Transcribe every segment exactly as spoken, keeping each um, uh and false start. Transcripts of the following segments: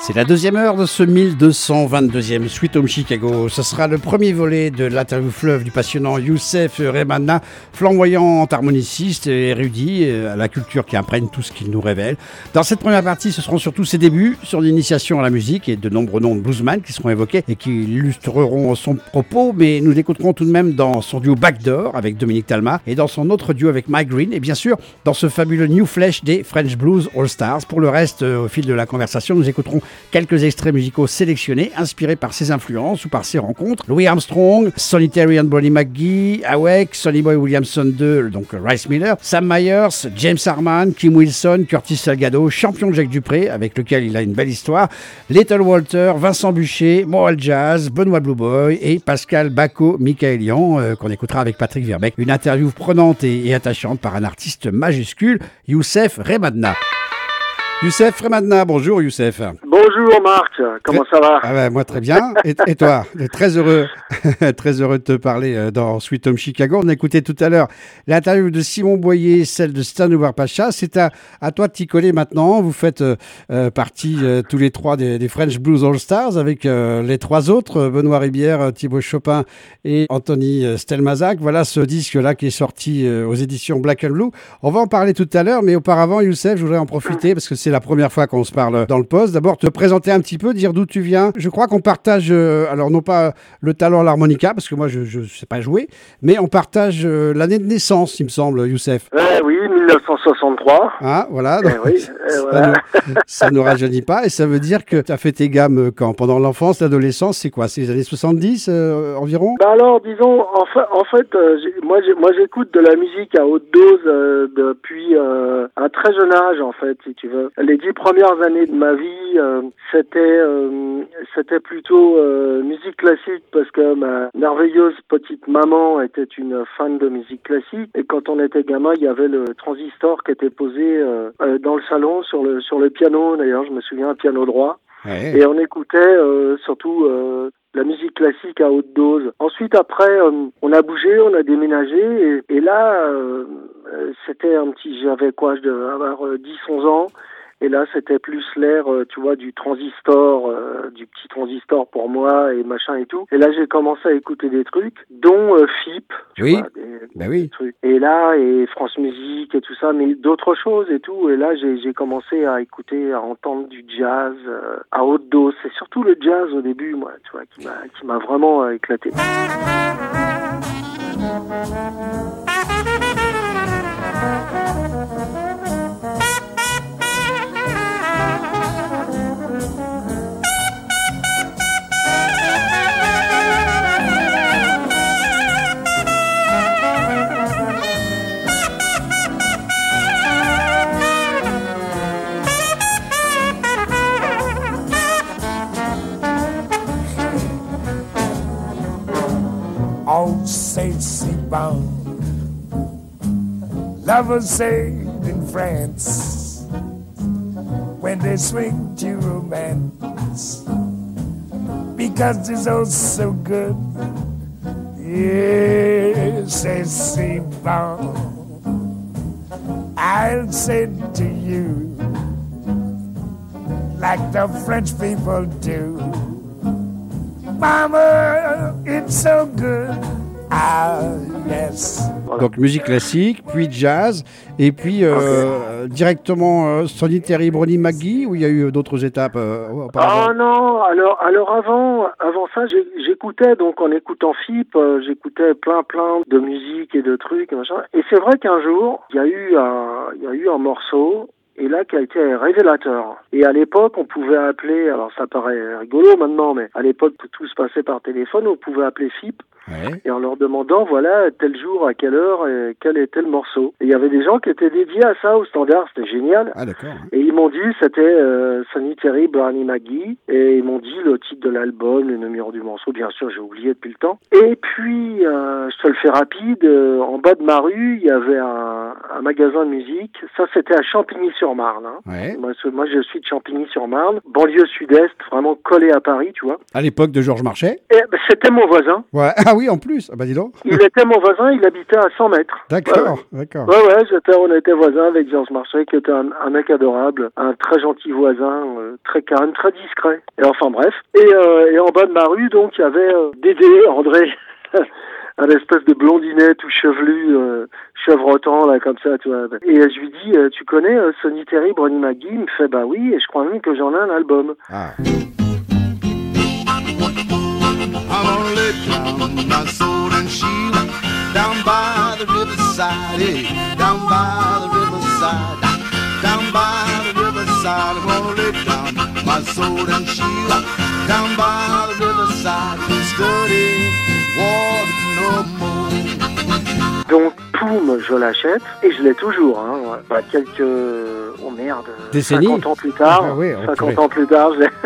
C'est la deuxième heure de ce mille deux cent vingt-deuxième Sweet Home Chicago. Ce sera le premier volet de l'interview fleuve du passionnant Youssef Rehmanna, flamboyant harmoniciste et érudit à la culture qui imprègne tout ce qu'il nous révèle. Dans cette première partie, ce seront surtout ses débuts, son initiation à la musique et de nombreux noms de bluesman qui seront évoqués et qui illustreront son propos, mais nous l'écouterons tout de même dans son duo Backdoor avec Dominique Talma et dans son autre duo avec Mike Green et bien sûr dans ce fabuleux New Flesh des French Blues All Stars. Pour le reste, au fil de la conversation, nous écouterons quelques extraits musicaux sélectionnés, inspirés par ses influences ou par ses rencontres. Louis Armstrong, Sonny Terry and Bonnie McGee, Awake, Sonny Boy Williamson deux, donc Rice Miller, Sam Myers, James Harman, Kim Wilson, Curtis Salgado, champion de Jacques Dupré, avec lequel il a une belle histoire, Little Walter, Vincent Bucher, Moral Jazz, Benoît Blue Boy et Pascal Bacco-Michaelian, euh, qu'on écoutera avec Patrick Verbeek. Une interview prenante et, et attachante par un artiste majuscule, Youssef Rehmanna. Youssef Rehmanna, bonjour Youssef. Bonjour Marc, comment ça va? Ah ben, moi très bien, et, et toi? Très heureux, très heureux de te parler dans Sweet Home Chicago. On a écouté tout à l'heure l'interview de Simon Boyer, celle de Stan Oubar-Pacha. C'est à, à toi de t'y coller maintenant. Vous faites euh, partie euh, tous les trois des, des French Blues All Stars avec euh, les trois autres, Benoît Ribière, Thibaut Chopin et Anthony Stelmazac. Voilà ce disque-là qui est sorti euh, aux éditions Black and Blue. On va en parler tout à l'heure, mais auparavant, Youssef, je voudrais en profiter parce que c'est la première fois qu'on se parle dans le poste. D'abord, te présenter un petit peu, dire d'où tu viens. Je crois qu'on partage, euh, alors non pas le talent à l'harmonica, parce que moi, je ne sais pas jouer, mais on partage euh, l'année de naissance, il me semble, Youssef. Euh, oui, dix-neuf cent soixante-trois. Ah, voilà. Donc, eh oui, ça, voilà. Ça ne nous rajeunit pas, et ça veut dire que tu as fait tes gammes quand? Pendant l'enfance, l'adolescence, c'est quoi? C'est les années soixante-dix euh, environ? Bah alors, disons, en fait, en fait euh, j'ai, moi, j'ai, moi j'écoute de la musique à haute dose euh, depuis euh, un très jeune âge, en fait, si tu veux. Les dix premières années de ma vie, euh, c'était euh, c'était plutôt euh, musique classique parce que ma merveilleuse petite maman était une fan de musique classique et quand on était gamin, il y avait le transistor qui était posé euh, euh, dans le salon sur le sur le piano. D'ailleurs, je me souviens, un piano droit. Ouais. Et on écoutait euh, surtout euh, la musique classique à haute dose. Ensuite, après, euh, on a bougé, on a déménagé, et, et là, euh, c'était un petit, j'avais quoi, je devais avoir euh, dix onze ans, et là, c'était plus l'air, euh, tu vois, du transistor, euh, du petit transistor pour moi, et machin et tout. Et là, j'ai commencé à écouter des trucs, dont euh, F I P, tu oui. vois, des, ben des oui. trucs. Et là, et France Musique et tout ça, mais d'autres choses et tout. Et là, j'ai, j'ai commencé à écouter, à entendre du jazz euh, à haute dose. C'est surtout le jazz au début, moi, tu vois, qui m'a, qui m'a vraiment euh, éclaté. Old Saint Simon, lovers say in France, when they swing to romance, because it's all so good. Yes, Saint Simon, I'll say to you, like the French people do. Mama, it's so good. Ah, yes. Voilà. Donc musique classique, puis jazz, et puis euh, okay. directement euh, Sonny Terry, Bonnie McGee, ou il y a eu d'autres étapes euh, auparavant? Ah non, alors, alors avant, avant ça, j'ai, j'écoutais, donc en écoutant F I P, euh, j'écoutais plein plein de musique et de trucs, et machin. Et c'est vrai qu'un jour, il y a eu un, il y a eu un morceau, et là qui a été révélateur. Et à l'époque, on pouvait appeler, alors ça paraît rigolo maintenant, mais à l'époque, tout se passait par téléphone, on pouvait appeler F I P, ouais. et en leur demandant, voilà, tel jour, à quelle heure, et quel était le morceau. Et il y avait des gens qui étaient dédiés à ça au standard, c'était génial. Ah d'accord. Et ils m'ont dit, c'était euh, Sonny Terry, Bonnie McGee, et ils m'ont dit le titre de l'album, le numéro du morceau, bien sûr, j'ai oublié depuis le temps. Et puis, euh, je te le fais rapide, euh, en bas de ma rue, il y avait un, un magasin de musique, ça c'était à Champigny-sur-Marne. Hein. Ouais. Moi, moi, je suis de Champigny-sur-Marne, banlieue sud-est, vraiment collé à Paris, tu vois. À l'époque de Georges Marchais? Et ben, c'était mon voisin. Ouais, ah Ah oui, en plus. Ah bah dis donc. Il était mon voisin, il habitait à cent mètres. D'accord, ouais. d'accord. Ouais, ouais, j'étais, on était voisins avec Georges Marchais, qui était un, un mec adorable, un très gentil voisin, euh, très calme, très discret. Et enfin bref. Et, euh, et en bas de ma rue, donc, il y avait euh, Dédé, André, un espèce de blondinet tout chevelu, euh, chevrotant, là, comme ça, tu vois. Et euh, je lui dis, euh, tu connais euh, Sonny Terry, Brony McGee? Il me fait, bah oui, et je crois même que j'en ai un album. Ah. I'm gonna lay down my sword and shield down by the riverside, yeah, down by the riverside, down by the riverside. I'm gonna lay down my sword and shield down by the riverside to study war no more. Donc, poum, je l'achète, et je l'ai toujours, hein. Bah, quelques, oh merde, Décennies. cinquante ans plus tard, ah, oui, cinquante ans plus tard, je l'ai...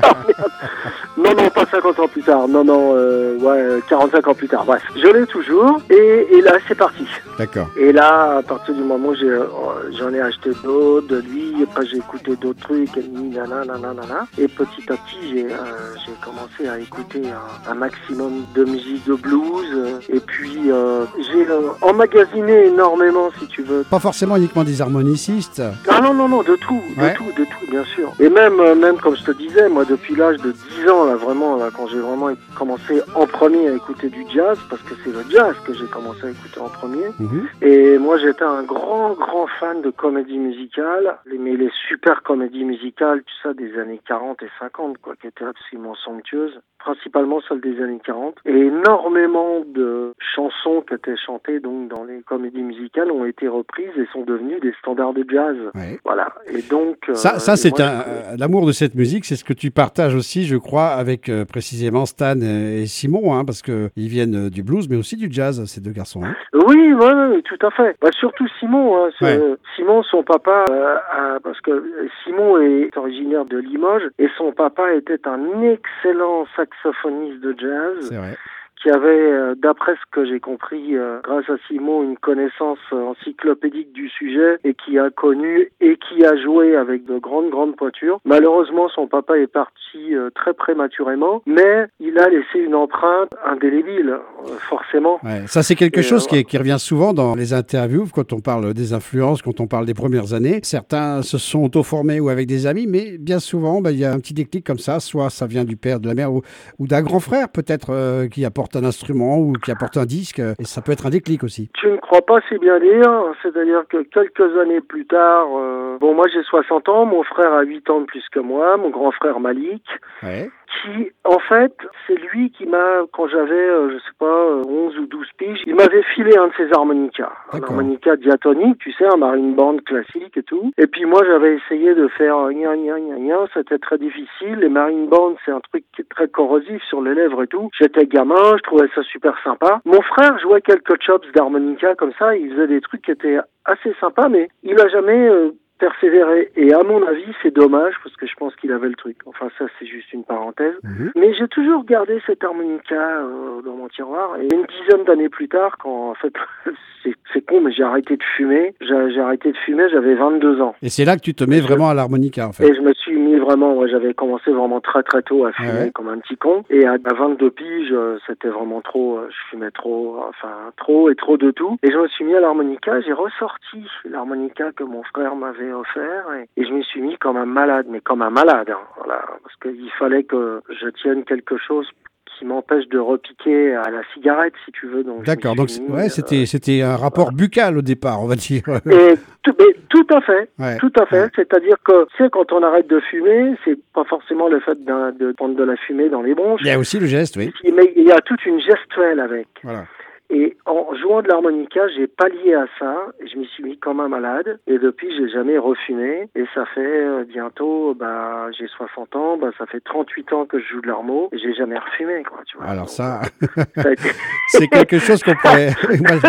Non, non, pas cinquante ans plus tard, non, non, euh, ouais, quarante-cinq ans plus tard, bref. Je l'ai toujours, et, et là, c'est parti. D'accord. Et là, à partir du moment où j'ai, euh, j'en ai acheté d'autres, de lui, après j'ai écouté d'autres trucs, et nanana, nanana, et petit à petit, j'ai, euh, j'ai commencé à écouter un, un maximum de musique de blues, euh, et puis euh, j'ai euh, emmagasiné énormément, si tu veux. Pas forcément uniquement des harmonicistes. Ah non, non, non, de tout, de ouais. tout, de tout, bien sûr. Et même, euh, même comme je te disais, moi, depuis l'âge de dix ans, là, vraiment, là, quand j'ai vraiment commencé en premier à écouter du jazz, parce que c'est le jazz que j'ai commencé à écouter en premier. Mmh. Et moi, j'étais un grand, grand fan de comédie musicale, mais les super comédies musicales, tu sais, des années quarante et cinquante, quoi, qui étaient absolument somptueuses. Principalement celles des années quarante. Et énormément de chansons qui étaient chantées donc dans les comédies musicales ont été reprises et sont devenues des standards de jazz. Ouais. Voilà. Et donc ça, euh, ça c'est moi, un je... l'amour de cette musique, c'est ce que tu partages aussi, je crois, avec euh, précisément Stan et Simon, hein, parce que ils viennent du blues, mais aussi du jazz, ces deux garçons. Hein. Oui, ouais, ouais, tout à fait. Bah, surtout Simon. Hein, ouais. Simon, son papa, euh, a, parce que Simon est originaire de Limoges et son papa était un excellent saxophoniste saxophoniste de jazz, qui avait, euh, d'après ce que j'ai compris, euh, grâce à Simon, une connaissance euh, encyclopédique du sujet et qui a connu et qui a joué avec de grandes, grandes pointures. Malheureusement, son papa est parti euh, très prématurément, mais il a laissé une empreinte indélébile, euh, forcément. Ouais, ça, c'est quelque et chose euh, qui, qui revient souvent dans les interviews, quand on parle des influences, quand on parle des premières années. Certains se sont auto-formés ou avec des amis, mais bien souvent, bah, il y a un petit déclic comme ça, soit ça vient du père, de la mère ou, ou d'un grand frère, peut-être, euh, qui apporte un instrument ou qui apporte un disque, et ça peut être un déclic aussi. Tu ne crois pas si bien dire, c'est-à-dire que quelques années plus tard, euh, bon, moi j'ai soixante ans, mon frère a huit ans de plus que moi, mon grand frère Malik, ouais. qui, en fait, c'est lui qui m'a, quand j'avais, euh, je sais pas, onze ou douze piges, il m'avait filé un de ses harmonicas, un harmonica diatonique, tu sais, un marine band classique et tout, et puis moi j'avais essayé de faire gna gna gna gna, c'était très difficile, les marine bands c'est un truc qui est très corrosif sur les lèvres et tout, j'étais gamin, je trouvais ça super sympa. Mon frère jouait quelques chops d'harmonica comme ça, il faisait des trucs qui étaient assez sympas, mais il a jamais euh, persévéré. Et à mon avis, c'est dommage, parce que je pense qu'il avait le truc. Enfin, ça, c'est juste une parenthèse. Mmh. Mais j'ai toujours gardé cet harmonica euh, dans mon tiroir. Et une dizaine d'années plus tard, quand, en fait, c'est, c'est con, mais j'ai arrêté de fumer. J'ai, j'ai arrêté de fumer, j'avais vingt-deux ans. Et c'est là que tu te mets et vraiment je... à l'harmonica, en fait. Et je me suis mis vraiment, ouais, j'avais commencé vraiment très très tôt à fumer, ouais. comme un petit con. Et à, à vingt-deux piges, c'était vraiment trop, je fumais trop, enfin, trop et trop de tout. Et je me suis mis à l'harmonica, j'ai ressorti l'harmonica que mon frère m'avait offert et, et je m'y suis mis comme un malade, mais comme un malade, hein, voilà, parce qu'il fallait que je tienne quelque chose qui m'empêche de repiquer à la cigarette, si tu veux. Donc d'accord, donc mis, ouais, c'était, euh, c'était un rapport voilà. buccal au départ, on va dire. Et tout, mais, tout à fait, ouais. tout à fait. Ouais. C'est-à-dire que, tu sais, quand on arrête de fumer, c'est pas forcément le fait de prendre de la fumée dans les bronches. Il y a aussi le geste, oui. Mais il y a toute une gestuelle avec. Voilà. Et en jouant de l'harmonica, j'ai pallié à ça. Je m'y suis mis comme un malade. Et depuis, j'ai jamais refumé. Et ça fait euh, bientôt, bah, j'ai soixante ans. Bah, ça fait trente-huit ans que je joue de l'harmo. Et j'ai jamais refumé, quoi. Tu vois. Alors ça, ça a été... c'est quelque chose qu'on pourrait. Ça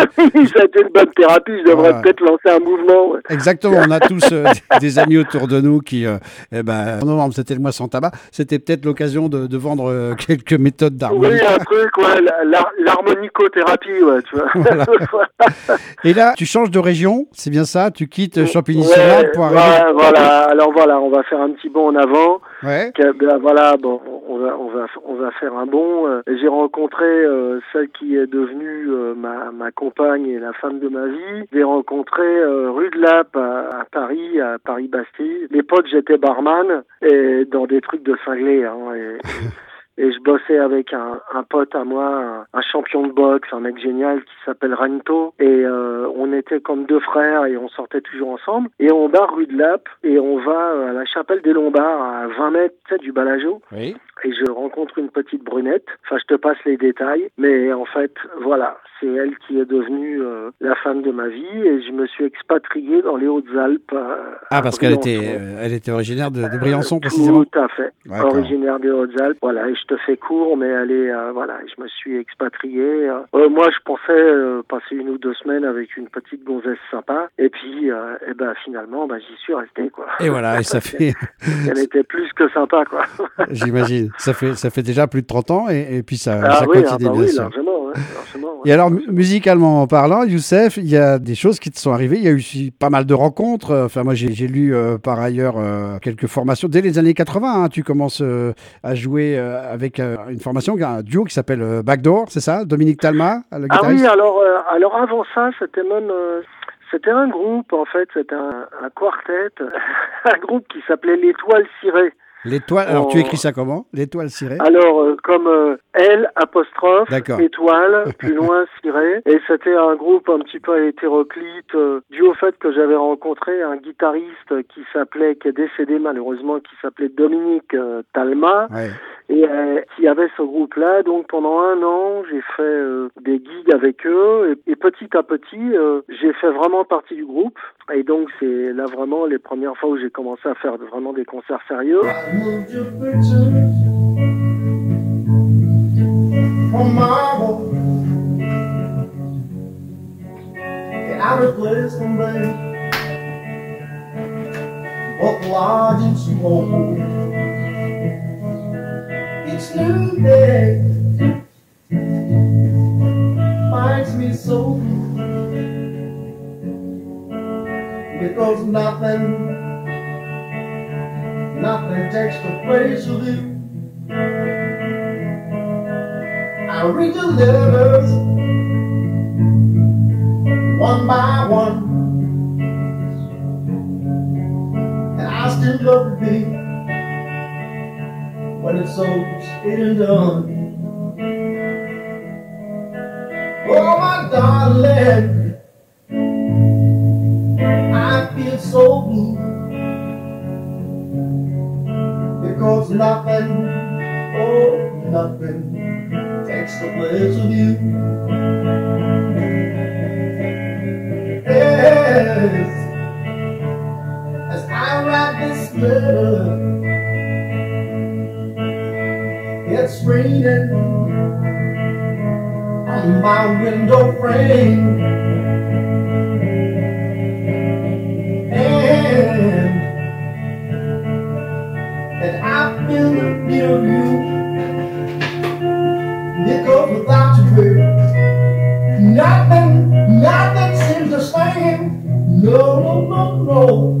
a été une bonne thérapie. Je devrais voilà. peut-être lancer un mouvement. Ouais. Exactement. On a tous euh, des amis autour de nous qui, euh, eh ben, en novembre, c'était le mois sans tabac. C'était peut-être l'occasion de, de vendre euh, quelques méthodes d'harmonica. Oui, un truc, ouais, la, la, l'harmonicothérapie. tapis, ouais, tu vois. Voilà. Et là, tu changes de région, c'est bien ça? Tu quittes Champigny-sur-Marne Ouais, pour arriver... ouais, voilà. Alors voilà, on va faire un petit bond en avant. Ouais. Que, ben, voilà, bon, on va, on va, on va faire un bond. Euh, J'ai rencontré euh, celle qui est devenue euh, ma, ma compagne et la femme de ma vie. J'ai rencontré euh, rue de Lappe à, à Paris, à Paris-Bastille. À l'époque, j'étais barman et dans des trucs de cinglés. Hein, et, et je bossais avec un, un pote à moi, un, un champion de boxe, un mec génial qui s'appelle Ranto. Et euh, on était comme deux frères et on sortait toujours ensemble. Et on barre rue de Lappe et on va à la chapelle des Lombards à vingt mètres, tu sais, du Balageau. Oui. Et je rencontre une petite brunette. Enfin, je te passe les détails. Mais en fait, voilà, c'est elle qui est devenue euh, la femme de ma vie. Et je me suis expatrié dans les Hautes-Alpes. Euh, Ah, parce qu'elle était, euh, elle était originaire de, de Briançon, précisément. Tout à fait. D'accord. Originaire des Hautes-Alpes. Voilà, et je te fais court, mais elle est, euh, voilà, je me suis expatrié. Euh, euh, moi, je pensais euh, passer une ou deux semaines avec une petite gonzesse sympa. Et puis, euh, et ben, finalement, ben, j'y suis resté, quoi. Et voilà, et ça fait... Elle était plus que sympa, quoi. J'imagine. Ça fait, ça fait déjà plus de trente ans et, et puis ça, Ah ça oui, continue, ah bah bien oui, sûr. largement, ouais, largement, ouais. Et alors, mu- musicalement en parlant, Youssef, il y a des choses qui te sont arrivées. Il y a eu aussi pas mal de rencontres. Enfin, moi, j'ai j'ai lu euh, par ailleurs euh, quelques formations. Dès les années quatre-vingts, hein, tu commences euh, à jouer euh, avec euh, une formation, un duo qui s'appelle euh, Backdoor, c'est ça? Dominique Talma, le Ah guitariste? oui, alors, euh, alors avant ça, c'était même... euh, c'était un groupe, en fait, c'était un, un quartet, un groupe qui s'appelait l'Étoile Cirée. L'étoile. Alors, tu Oh. écris ça comment? L'étoile cirée? Alors, euh, comme euh, L, apostrophe, D'accord. étoile, plus loin, ciré. Et c'était un groupe un petit peu hétéroclite, euh, dû au fait que j'avais rencontré un guitariste qui s'appelait, qui est décédé malheureusement, qui s'appelait Dominique euh, Talma, Ouais. et euh, qui avait ce groupe-là. Donc, pendant un an, j'ai fait euh, des gigs avec eux, et, et petit à petit, euh, j'ai fait vraiment partie du groupe. Et donc, c'est là vraiment les premières fois où j'ai commencé à faire vraiment des concerts sérieux. Moved your pictures from my wall, and I replaced them, babe, both large and small. Each new day finds me so, because nothing Nothing takes the place of you. I read your letters one by one, and I still love to be when it's so said and done. Oh, my darling, I feel so blue. Because nothing, oh, nothing takes the place of you. Yes, as I write this letter, it's raining on my window frame, and and I feel near you, because without you, baby, nothing, nothing seems the same. No, no, no.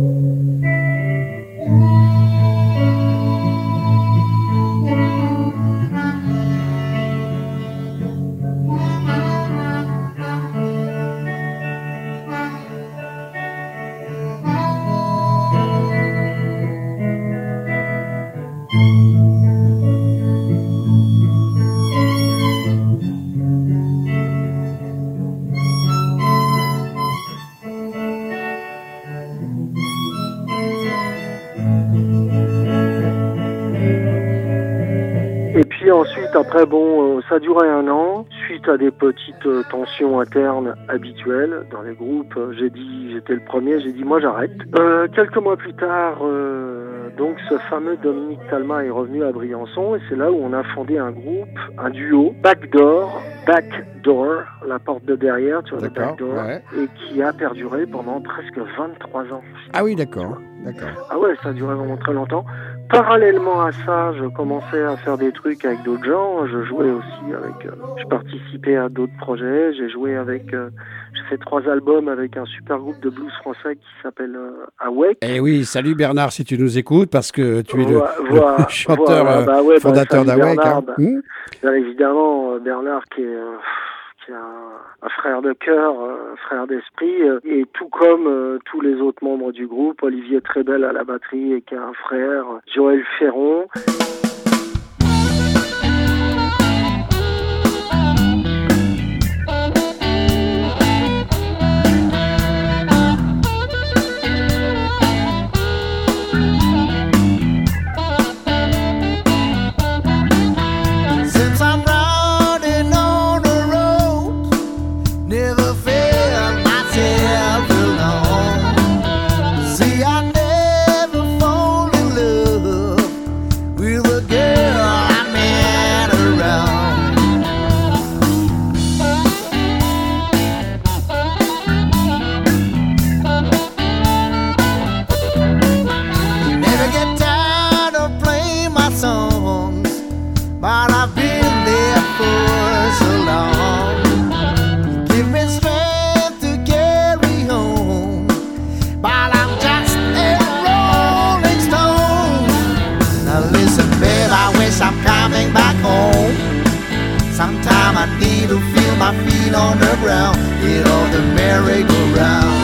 Et puis ensuite, après, bon, euh, ça a duré un an. Suite à des petites euh, tensions internes habituelles dans les groupes, euh, j'ai dit, j'étais le premier, j'ai dit, moi j'arrête. Euh, quelques mois plus tard, euh, donc ce fameux Dominique Talma est revenu à Briançon et c'est là où on a fondé un groupe, un duo, Backdoor, Backdoor, la porte de derrière, tu vois, le D'accord, Backdoor, ouais. et qui a perduré pendant presque vingt-trois ans. Ah oui, d'accord. D'accord. Ah ouais, ça a duré vraiment très longtemps. parallèlement à ça, je commençais à faire des trucs avec d'autres gens. Je jouais aussi avec... Euh, je participais à d'autres projets. J'ai joué avec... Euh, j'ai fait trois albums avec un super groupe de blues français qui s'appelle euh, Awake. Eh oui, salut Bernard, si tu nous écoutes, parce que tu es le, voilà, le chanteur voilà, euh, bah ouais, fondateur bah, d'Awake. Bernard, Hein. bah, Mmh. bien évidemment, Bernard qui est... Euh, qui est un, un frère de cœur, un frère d'esprit, euh, et tout comme euh, tous les autres membres du groupe, Olivier Trébel à la batterie et qui a un frère, Joël Ferron. Sometime I need to feel my feet on the ground, get on the merry-go-round.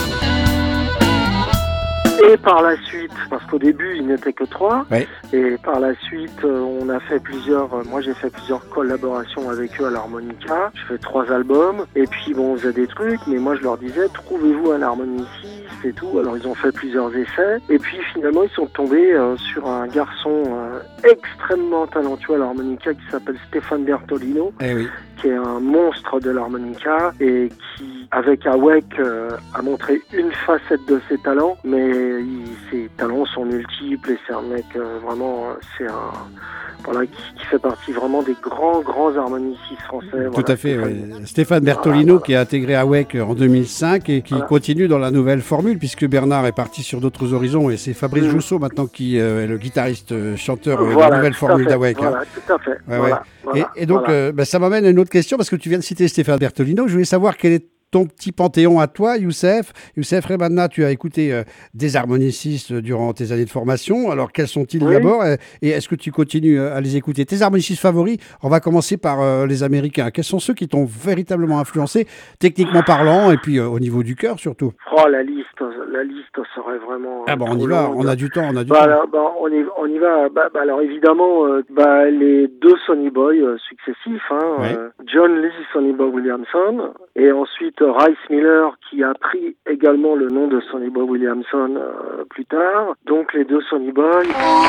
Et par la suite, parce qu'au début ils n'étaient que trois, ouais. Et par la suite on a fait plusieurs, moi j'ai fait plusieurs collaborations avec eux à l'harmonica, je fais trois albums, et puis bon on faisait des trucs, mais moi je leur disais trouvez-vous un harmoniciste et tout, alors ils ont fait plusieurs essais, et puis finalement ils sont tombés euh, sur un garçon euh, extrêmement talentueux à l'harmonica qui s'appelle Stéphane Bertolino, eh oui. qui est un monstre de l'harmonica et qui, avec Awake, euh, a montré une facette de ses talents, mais il, ses talents sont multiples et c'est un mec euh, vraiment, c'est un... Voilà, qui, qui fait partie vraiment des grands, grands harmonicistes français. Tout voilà, à fait. Stéphane, Ouais. Stéphane Bertolino voilà, voilà. qui a intégré Awake en deux mille cinq et qui voilà. continue dans la nouvelle formule puisque Bernard est parti sur d'autres horizons et c'est Fabrice mmh. Jousseau maintenant qui euh, est le guitariste euh, chanteur euh, voilà, de la nouvelle formule d'Awake. Voilà, hein. tout à fait. Ouais, voilà, ouais. voilà, et, et donc, voilà. euh, bah, ça m'amène à une autre question parce que tu viens de citer Stéphane Bertolino. Je voulais savoir quel est ton petit panthéon à toi, Youssef. Youssef Remanna, tu as écouté euh, des harmonicistes durant tes années de formation. Alors, quels sont-ils oui. d'abord et, et est-ce que tu continues à les écouter? Tes harmonicistes favoris, on va commencer par euh, les Américains. Quels sont ceux qui t'ont véritablement influencé, techniquement parlant, et puis euh, au niveau du cœur surtout? Oh, la liste, la liste serait vraiment... Ah bon, on y va, longue. on a du temps, on a du bah, temps. Alors, bah, on, y, on y va. Bah, bah, alors, évidemment, euh, bah, les deux Sonny Boy euh, successifs, hein, oui. euh, John Lee Sonny Boy Williamson, et ensuite euh, Rice Miller, qui a pris également le nom de Sonny Boy Williamson euh, plus tard. Donc, les deux Sonny Boy...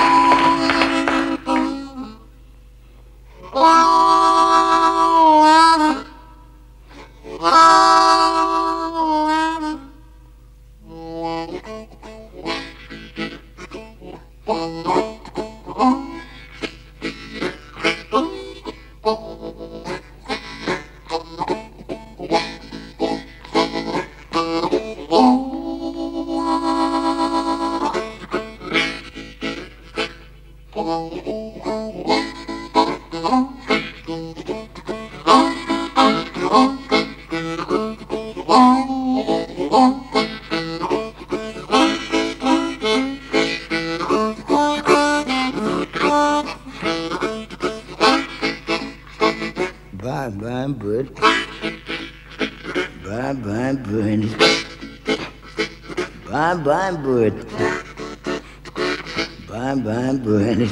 Bye bye bird. Bye bye bird. Bye bye bird. Bye bye bird.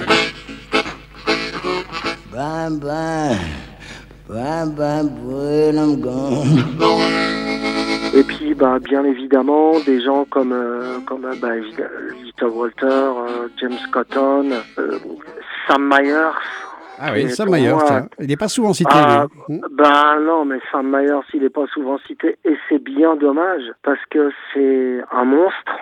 Bye bye. Bye bye bird, I'm gone. Et puis, bah, bien évidemment, des gens comme, euh, comme euh, bah, Little Walter, euh, James Cotton, euh, Sam Myers. Ah oui, Sam Myers, moi, tiens. Il n'est pas souvent cité. Ah, lui. Ben non, mais Sam Myers, il n'est pas souvent cité. Et c'est bien dommage, parce que c'est un monstre.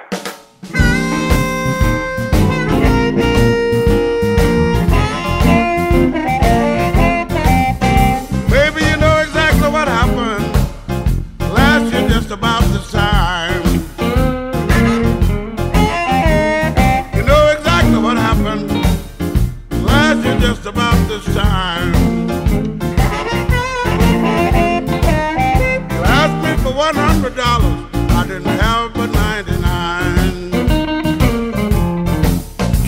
Baby, you know exactly what happened last year just about this time. You know exactly what happened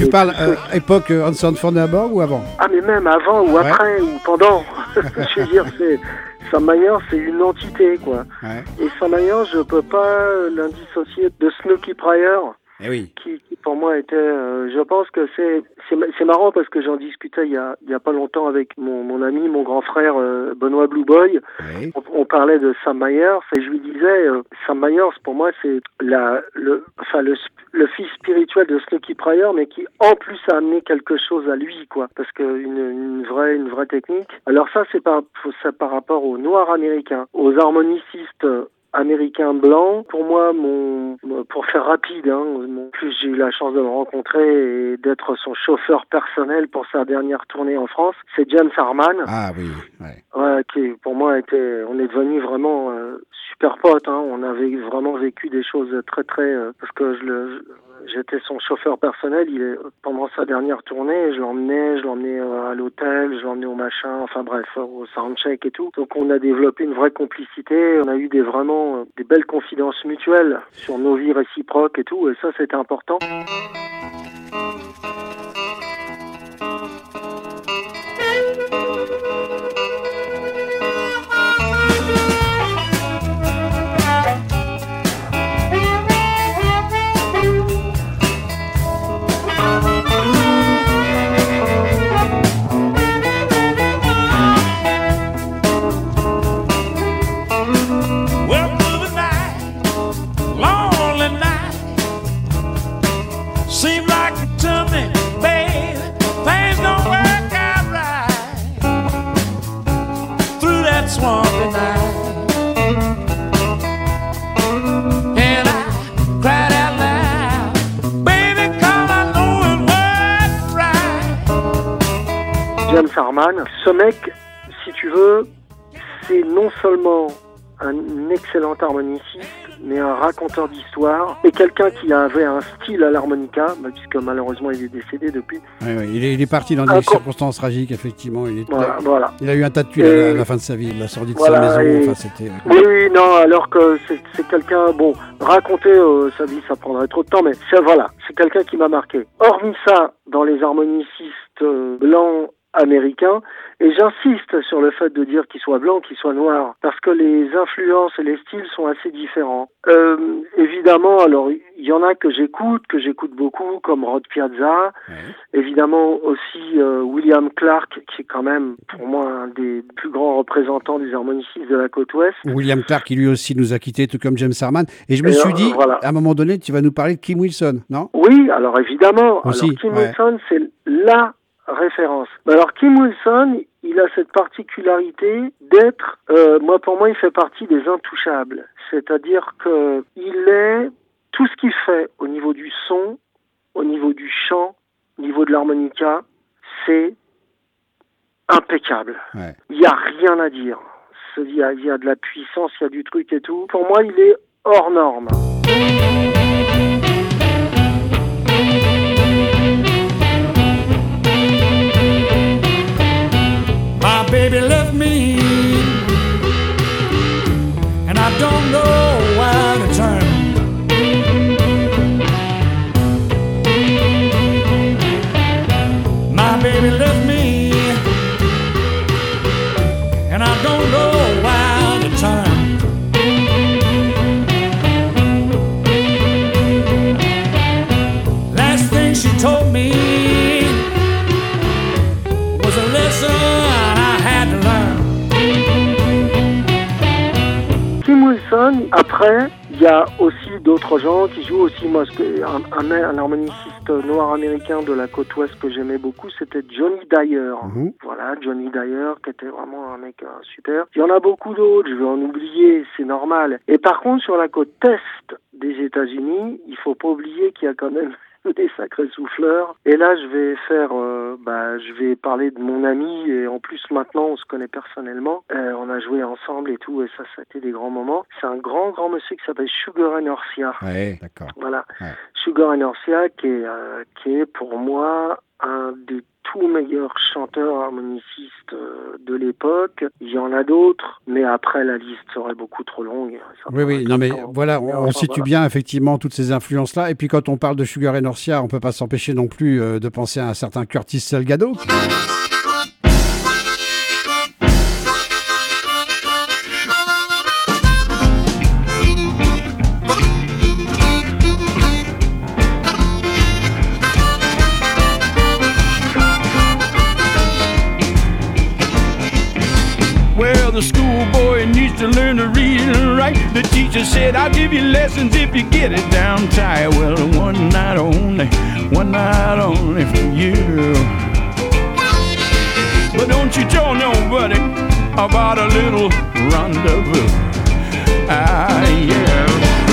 tu des parles petits euh, trucs. époque euh, Hans von Abor ou avant? Ah, mais même avant ou Ouais. après ou pendant. Je veux dire, c'est Sam Mayer, c'est une entité, quoi. Ouais. Et Sam Mayer, je peux pas l'indissocier de Snooky Pryor. Eh oui. Qui, qui pour moi était, euh, je pense que c'est, c'est, c'est marrant parce que j'en discutais il y a, il y a pas longtemps avec mon, mon ami, mon grand frère euh, Benoît Blue Boy. Oui. On, on parlait de Sam Mayer et je lui disais, euh, Sam Mayer pour moi c'est la, le, enfin le, le fils spirituel de Snooky Pryor, mais qui en plus a amené quelque chose à lui, quoi, parce que une, une vraie, une vraie technique. Alors ça c'est par, ça par rapport aux Noirs américains, aux harmonicistes américain blanc. Pour moi, mon, pour faire rapide, hein, mon, plus j'ai eu la chance de le rencontrer et d'être son chauffeur personnel pour sa dernière tournée en France, c'est James Harman. Ah oui, ouais. Ouais, qui pour moi était, on est devenus vraiment euh, super potes. Hein. On avait vraiment vécu des choses très très, euh, parce que je le, j'étais son chauffeur personnel. Il est pendant sa dernière tournée, je l'emmenais, je l'emmenais euh, à l'hôtel, je l'emmenais au machin, enfin bref, au soundcheck et tout. Donc on a développé une vraie complicité. On a eu des vraiment euh, des belles confidences mutuelles sur nos vies réciproques et tout. Et ça, c'était important. James Harman, ce mec, si tu veux, c'est non seulement un excellent harmoniciste, mais un raconteur d'histoire et quelqu'un qui avait un style à l'harmonica, puisque malheureusement il est décédé depuis. Oui, oui. Il, est, il est parti dans des Un circonstances tragiques, effectivement. Il, est, voilà, il, a, voilà. il a eu un tas de tuiles et... à, la, à la fin de sa vie. Il a sorti de voilà, sa maison. et... Enfin, c'était... Oui, oui, non, alors que c'est, c'est quelqu'un, bon, raconter euh, sa vie, ça prendrait trop de temps, mais c'est, voilà, c'est quelqu'un qui m'a marqué. Hormis ça, dans les harmonicistes euh, blancs américain, et j'insiste sur le fait de dire qu'il soit blanc, qu'il soit noir, parce que les influences et les styles sont assez différents. Euh, évidemment, alors il y en a que j'écoute, que j'écoute beaucoup, comme Rod Piazza, ouais. Évidemment aussi euh, William Clark, qui est quand même pour moi un des plus grands représentants des harmonicistes de la côte ouest. William Clark, qui lui aussi nous a quittés, tout comme James Harman. Et je me et suis euh, dit, voilà. À un moment donné, tu vas nous parler de Kim Wilson, non? Oui, alors évidemment. Aussi, alors Kim ouais. Wilson, c'est la référence. Alors Kim Wilson, il a cette particularité d'être, euh, moi pour moi, il fait partie des intouchables. C'est-à-dire que il est tout ce qu'il fait au niveau du son, au niveau du chant, au niveau de l'harmonica, c'est impeccable. Ouais. Il n'y a rien à dire. Il y a, il y a de la puissance, il y a du truc et tout. Pour moi, il est hors norme. My baby left me, and I don't know where to turn. My baby left me, and I don't know where to turn. Last thing she told me was a lesson I had to learn. Kim Wilson, après, il y a aussi d'autres gens qui jouent aussi. Moi, un, un, un harmoniciste noir américain de la côte ouest que j'aimais beaucoup, c'était Johnny Dyer. Mm-hmm. Voilà, Johnny Dyer, qui était vraiment un mec un super. Il y en a beaucoup d'autres, je vais en oublier, c'est normal. Et par contre, sur la côte est des États-Unis, il faut pas oublier qu'il y a quand même des sacrés souffleurs. Et là, je vais faire, euh, bah, je vais parler de mon ami, et en plus maintenant, on se connaît personnellement. Euh, on a joué ensemble et tout, et ça, ça a été des grands moments. C'est un grand, grand monsieur qui s'appelle Sugar Ray Norcia. Ouais, d'accord. Voilà. Ouais. Sugar Ray Norcia, qui est, euh, qui est pour moi un des tout meilleurs chanteurs harmonicistes euh, de l'époque. Il y en a d'autres, mais après la liste serait beaucoup trop longue. Ça Oui, oui, non mais temps. voilà, on, Mais on enfin, situe voilà. bien effectivement toutes ces influences-là. Et puis quand on parle de Sugar Ray Norcia, on peut pas s'empêcher non plus euh, de penser à un certain Curtis Salgado. Well, the schoolboy needs to learn to read and write. The teacher said, I'll give you lessons if you get it down tight. Well, one night only, one night only for you. But don't you tell nobody about a little rendezvous. Ah, yeah.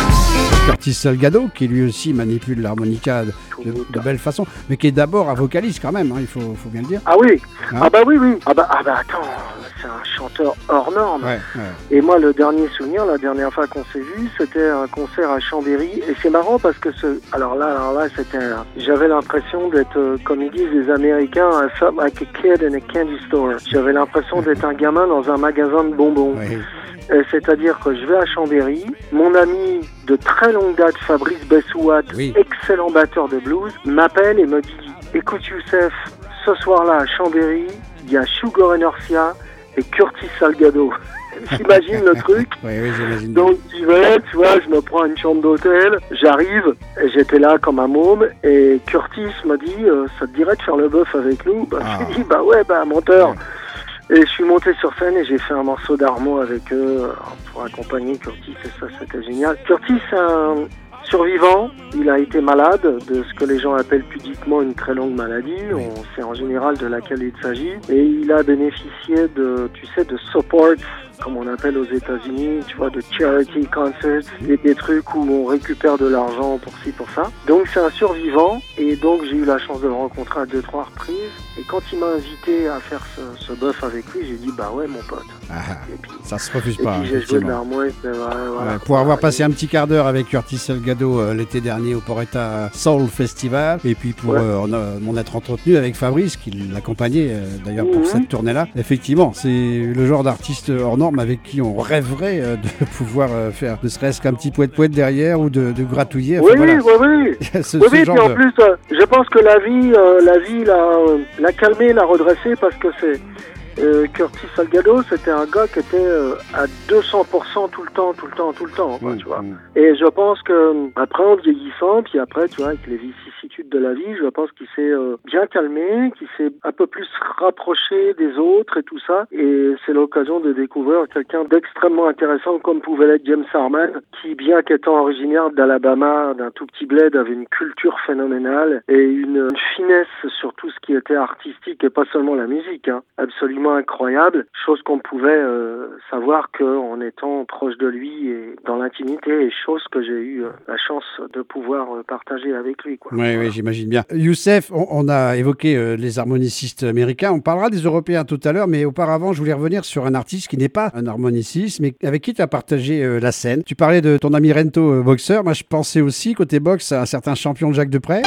Curtis Salgado, qui lui aussi manipule l'harmonica de, de, de belle façon, mais qui est d'abord un vocaliste quand même, hein, il faut, faut bien le dire. Ah oui, Hein ah bah oui, oui. Ah bah, ah bah attends, c'est un chanteur hors norme. Ouais, ouais. Et moi, le dernier souvenir, la dernière fois qu'on s'est vu, c'était un concert à Chambéry. Et c'est marrant parce que ce, alors là, alors là, c'était, j'avais l'impression d'être, euh, comme ils disent les Américains, I felt like a kid in a candy store. J'avais l'impression d'être un gamin dans un magasin de bonbons. Ouais. Euh, C'est-à-dire que je vais à Chambéry, mon ami de très longue date, Fabrice Bessouat, Oui. excellent batteur de blues, m'appelle et me dit « Écoute Youssef, ce soir-là à Chambéry, il y a Sugar Ray Norcia et Curtis Salgado. » J'imagine le truc. Oui, oui, j'imagine. Donc j'y vais, tu vois, je me prends une chambre d'hôtel, j'arrive, et j'étais là comme un môme, et Curtis m'a dit euh, « Ça te dirait de faire le bœuf avec nous ?» Bah, Ah. j'ai dit « Bah ouais, bah menteur Ouais. !» Et je suis monté sur scène et j'ai fait un morceau d'harmo avec eux euh, pour accompagner Curtis, et ça c'était génial. Curtis, c'est un survivant, il a été malade de ce que les gens appellent pudiquement une très longue maladie, on sait en général de laquelle il s'agit, et il a bénéficié de, tu sais, de support, comme on appelle aux États-Unis, tu vois, de charity concerts, et des trucs où on récupère de l'argent pour ci, pour ça. Donc c'est un survivant, et donc j'ai eu la chance de le rencontrer à deux, trois reprises, et quand il m'a invité à faire ce, ce bœuf avec lui, j'ai dit, bah ouais, mon pote. Ah, Et puis, ça se refuse et pas, puis j'ai joué de effectivement. l'harmonie, c'est vrai, voilà. Ouais, pour avoir passé un petit quart d'heure avec Curtis Salgado euh, l'été dernier au Porretta Soul Festival, et puis pour Ouais. euh, on a- m'en être entretenu avec Fabrice, qui l'accompagnait euh, d'ailleurs pour Mhm. cette tournée-là. Effectivement, c'est le genre d'artiste hors norme avec qui on rêverait euh, de pouvoir euh, faire ne serait-ce qu'un petit poète-poète derrière ou de, de gratouiller. Enfin, Oui, voilà. oui, oui, oui. ce, Oui, ce oui, genre puis en de... plus, euh, je pense que la vie, euh, la vie l'a, euh, l'a calmé, l'a redressé, parce que c'est euh, Curtis Salgado, c'était un gars qui était euh, à deux cents pour cent tout le temps, tout le temps, tout le temps, quoi, Mmh, tu vois. mmh. Et je pense que après, en vieillissant, puis après, tu vois, avec les vicissitudes de la vie, je pense qu'il s'est euh, bien calmé, qu'il s'est un peu plus rapproché des autres et tout ça. Et c'est l'occasion de découvrir quelqu'un d'extrêmement intéressant, comme pouvait l'être James Harman, qui, bien qu'étant originaire d'Alabama, d'un tout petit bled, avait une culture phénoménale et une, une finesse sur tout ce qui était artistique et pas seulement la musique, hein, absolument incroyable, chose qu'on pouvait euh, savoir qu'en étant proche de lui et dans l'intimité, et chose que j'ai eu euh, la chance de pouvoir euh, partager avec lui, quoi. Oui, oui, j'imagine bien. Youssef, on, on a évoqué euh, les harmonicistes américains. On parlera des Européens tout à l'heure, mais auparavant, je voulais revenir sur un artiste qui n'est pas un harmoniciste, mais avec qui tu as partagé euh, la scène. Tu parlais de ton ami Rento, euh, boxeur. Moi, je pensais aussi, côté boxe, à un certain champion Jacques Deprez.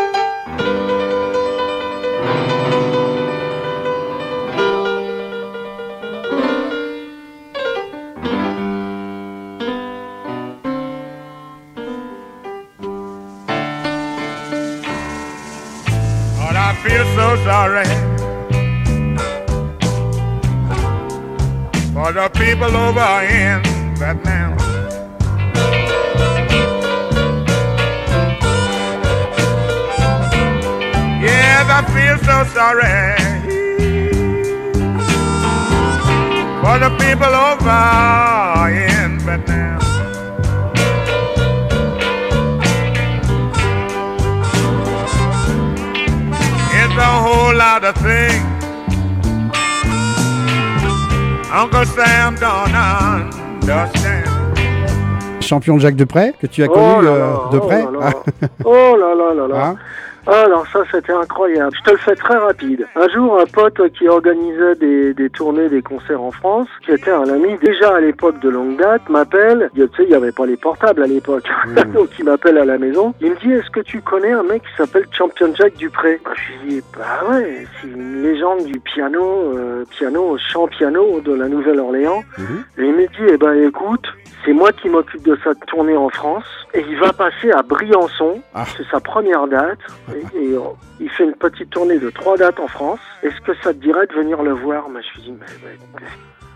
Lord, I feel so sorry for the people over in Vietnam. Yes, I feel so sorry for the people over in Vietnam. It's a whole lot of things Uncle Sam don't understand. Champion Jacques Deprez, que tu as Oh connu là euh, là, de oh près. là là. Oh là là là là. Hein Ah, alors ça, c'était incroyable. Je te le fais très rapide. Un jour, un pote qui organisait des, des tournées, des concerts en France, qui était un ami déjà à l'époque de longue date, m'appelle. Tu sais, il n'y avait pas les portables à l'époque. Mmh. Donc, il m'appelle à la maison. Il me dit, est-ce que tu connais un mec qui s'appelle Champion Jack Dupré? Je lui dis, bah ouais, c'est une légende du piano, euh, piano, chant piano de la Nouvelle-Orléans. Mmh. Et il me dit, eh ben écoute, c'est moi qui m'occupe de sa tournée en France et il va passer à Briançon. Ah. C'est sa première date et, et euh, il fait une petite tournée de trois dates en France. Est-ce que ça te dirait de venir le voir? Moi, je lui dis, mais... mais...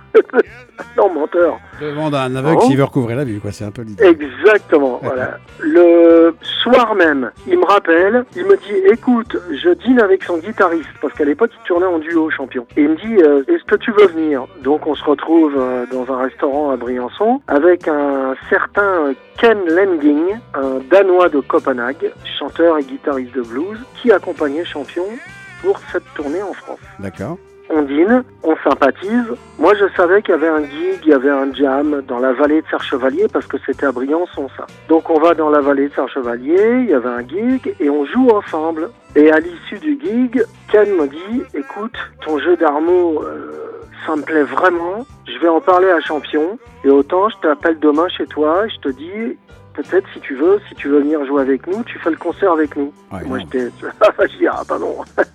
non, menteur. Demande à un aveugle oh. s'il veut recouvrer la vue, quoi. C'est un peu l'idée. Exactement, voilà. Le soir même, il me rappelle, il me dit, écoute, je dîne avec son guitariste, parce qu'à l'époque, il tournait en duo, Champion. Et il me dit, euh, est-ce que tu veux venir? Donc, on se retrouve euh, dans un restaurant à Briançon, avec un certain Ken Lending, un Danois de Copenhague, chanteur et guitariste de blues, qui accompagnait Champion pour cette tournée en France. D'accord. On dîne, on sympathise. Moi, je savais qu'il y avait un gig, il y avait un jam dans la vallée de Serre-Chevalier parce que c'était à Briançon, ça. Donc, on va dans la vallée de Serre-Chevalier, il y avait un gig et on joue ensemble. Et à l'issue du gig, Ken me dit, écoute, ton jeu d'armo, euh, ça me plaît vraiment. Je vais en parler à Champion et autant je t'appelle demain chez toi et je te dis... Peut-être, si tu veux, si tu veux venir jouer avec nous, tu fais le concert avec nous. Ouais, Moi, non. j'étais... je dis, ah, bah non.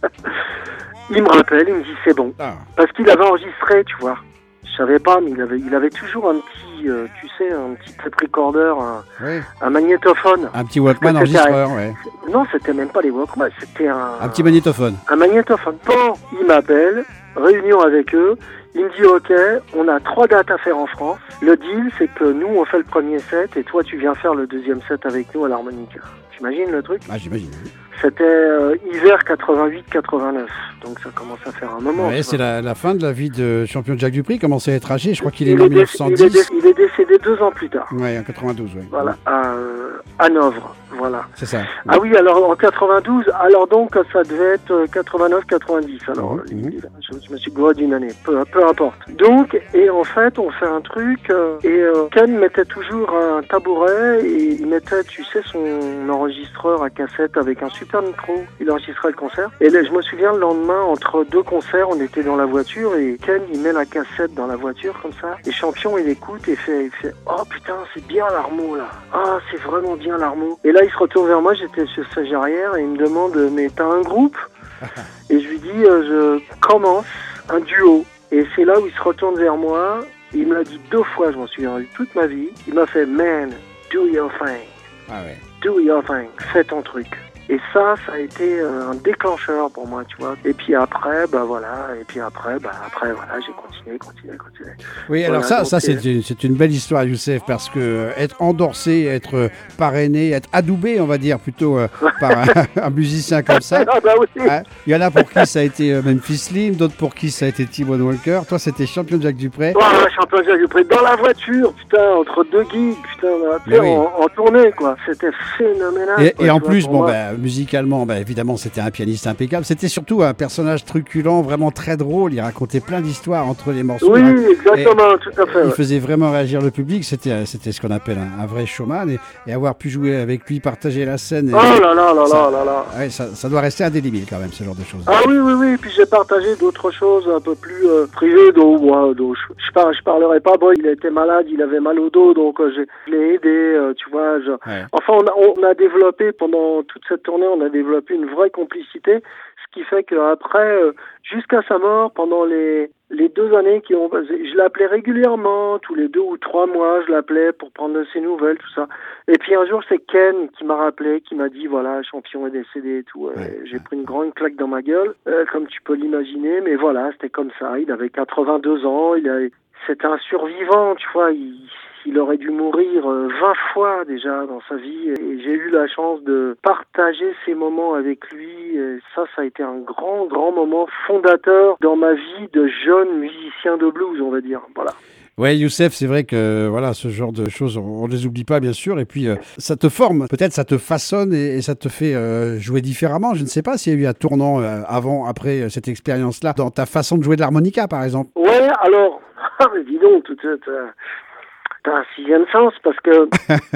Il me rappelle, il me dit, c'est bon. Ah. Parce qu'il avait enregistré, tu vois. Je savais pas, mais il avait, il avait toujours un petit, euh, tu sais, un petit tape recorder, un, oui. un magnétophone. Un petit Walkman enregistreur, un... ouais. Non, c'était même pas les Walkman, c'était un... Un petit magnétophone. Un magnétophone. Bon, il m'appelle, réunion avec eux. Il me dit, ok, on a trois dates à faire en France. Le deal, c'est que nous, on fait le premier set et toi, tu viens faire le deuxième set avec nous à l'harmonica. T'imagines le truc? Ah, j'imagine. C'était euh, hiver quatre-vingt-huit quatre-vingt-neuf, donc ça commence à faire un moment. Ouais, c'est la, la fin de la vie de Champion Jack Dupré, il commençait à être âgé, je crois qu'il est il né en est mille neuf cent dix. Il est, dé- il est décédé deux ans plus tard. Ouais, en quatre-vingt-douze, oui. Voilà, à euh, Hanovre, voilà. C'est ça. Ah oui, alors en quatre-vingt-douze, alors donc ça devait être quatre-vingt-neuf quatre-vingt-dix, alors mmh. je, je me suis gouré d'une année, peu, peu importe. Donc, et en fait, on fait un truc, euh, et euh, Ken mettait toujours un tabouret, et il mettait, tu sais, son enregistreur à cassette avec un super micro. Il enregistrait le concert. Et là, je me souviens, le lendemain, entre deux concerts, on était dans la voiture et Ken, il met la cassette dans la voiture comme ça. Et Champion, il écoute et fait, il fait « Oh putain, c'est bien l'armo là. Ah, c'est vraiment bien l'armo. » Et là, il se retourne vers moi, j'étais sur le siège arrière et il me demande « Mais t'as un groupe ?» Et je lui dis euh, « Je commence un duo. » Et c'est là où il se retourne vers moi. Il me l'a dit deux fois, je m'en souviens toute ma vie. Il m'a fait « Man, do your thing. Ah ouais. Do your thing. Fais ton truc. » Et ça, ça a été euh, un déclencheur pour moi, tu vois. Et puis après, bah voilà, et puis après, bah après, voilà, j'ai continué, continué, continué. Oui, voilà, alors ça, donc, ça c'est, une, c'est une belle histoire, Youssef, parce que euh, être endorsé, être parrainé, être adoubé, on va dire, plutôt euh, par un, un musicien comme ça. Ah bah oui. Hein, il y en a pour qui ça a été euh, Memphis Slim, d'autres pour qui ça a été T-Bone Walker. Toi, c'était Champion Jack Dupré. Ouais, Champion Jack Dupré, dans la voiture, putain, entre deux gigs, putain, là, oui. en, en tournée, quoi. C'était phénoménal. Et, quoi, et en vois, plus, bon, moi. bah, musicalement, bah, évidemment, c'était un pianiste impeccable. C'était surtout un personnage truculent, vraiment très drôle. Il racontait plein d'histoires entre les morceaux. Oui, hein. exactement, et tout à fait. Il ouais. faisait vraiment réagir le public. C'était, c'était ce qu'on appelle un, un vrai showman. Et, et avoir pu jouer avec lui, partager la scène. Et, oh là là là ça, là là là. Ouais, ça, ça doit rester indélébile quand même, ce genre de choses. Ah oui, oui, oui. Puis j'ai partagé d'autres choses un peu plus euh, privées. Dont, ouais, dont je, je, par, je parlerai pas. Bon, il était malade, il avait mal au dos, donc euh, j'ai, je l'ai aidé, euh, tu vois. Je... Ouais. Enfin, on a, on a développé pendant toute cette tournée, on a développé une vraie complicité, ce qui fait qu'après, euh, jusqu'à sa mort, pendant les les deux années qui ont, je l'appelais régulièrement, tous les deux ou trois mois, je l'appelais pour prendre de ses nouvelles, tout ça. Et puis un jour, c'est Ken qui m'a rappelé, qui m'a dit, voilà, Champion est décédé et tout. Ouais. J'ai pris une grande claque dans ma gueule, euh, comme tu peux l'imaginer, mais voilà, c'était comme ça. Il avait quatre-vingt-deux ans, il a, c'était un survivant, tu vois, il Il aurait dû mourir vingt fois déjà dans sa vie et j'ai eu la chance de partager ces moments avec lui. Et ça, ça a été un grand, grand moment fondateur dans ma vie de jeune musicien de blues, on va dire. Voilà. Ouais, Youssef, c'est vrai que voilà, ce genre de choses, on ne les oublie pas, bien sûr. Et puis, euh, ça te forme, peut-être ça te façonne et, et ça te fait euh, jouer différemment. Je ne sais pas s'il y a eu un tournant euh, avant, après euh, cette expérience-là, dans ta façon de jouer de l'harmonica, par exemple. Ouais, alors, dis donc, tout de suite... Euh... c'est un sixième sens parce que,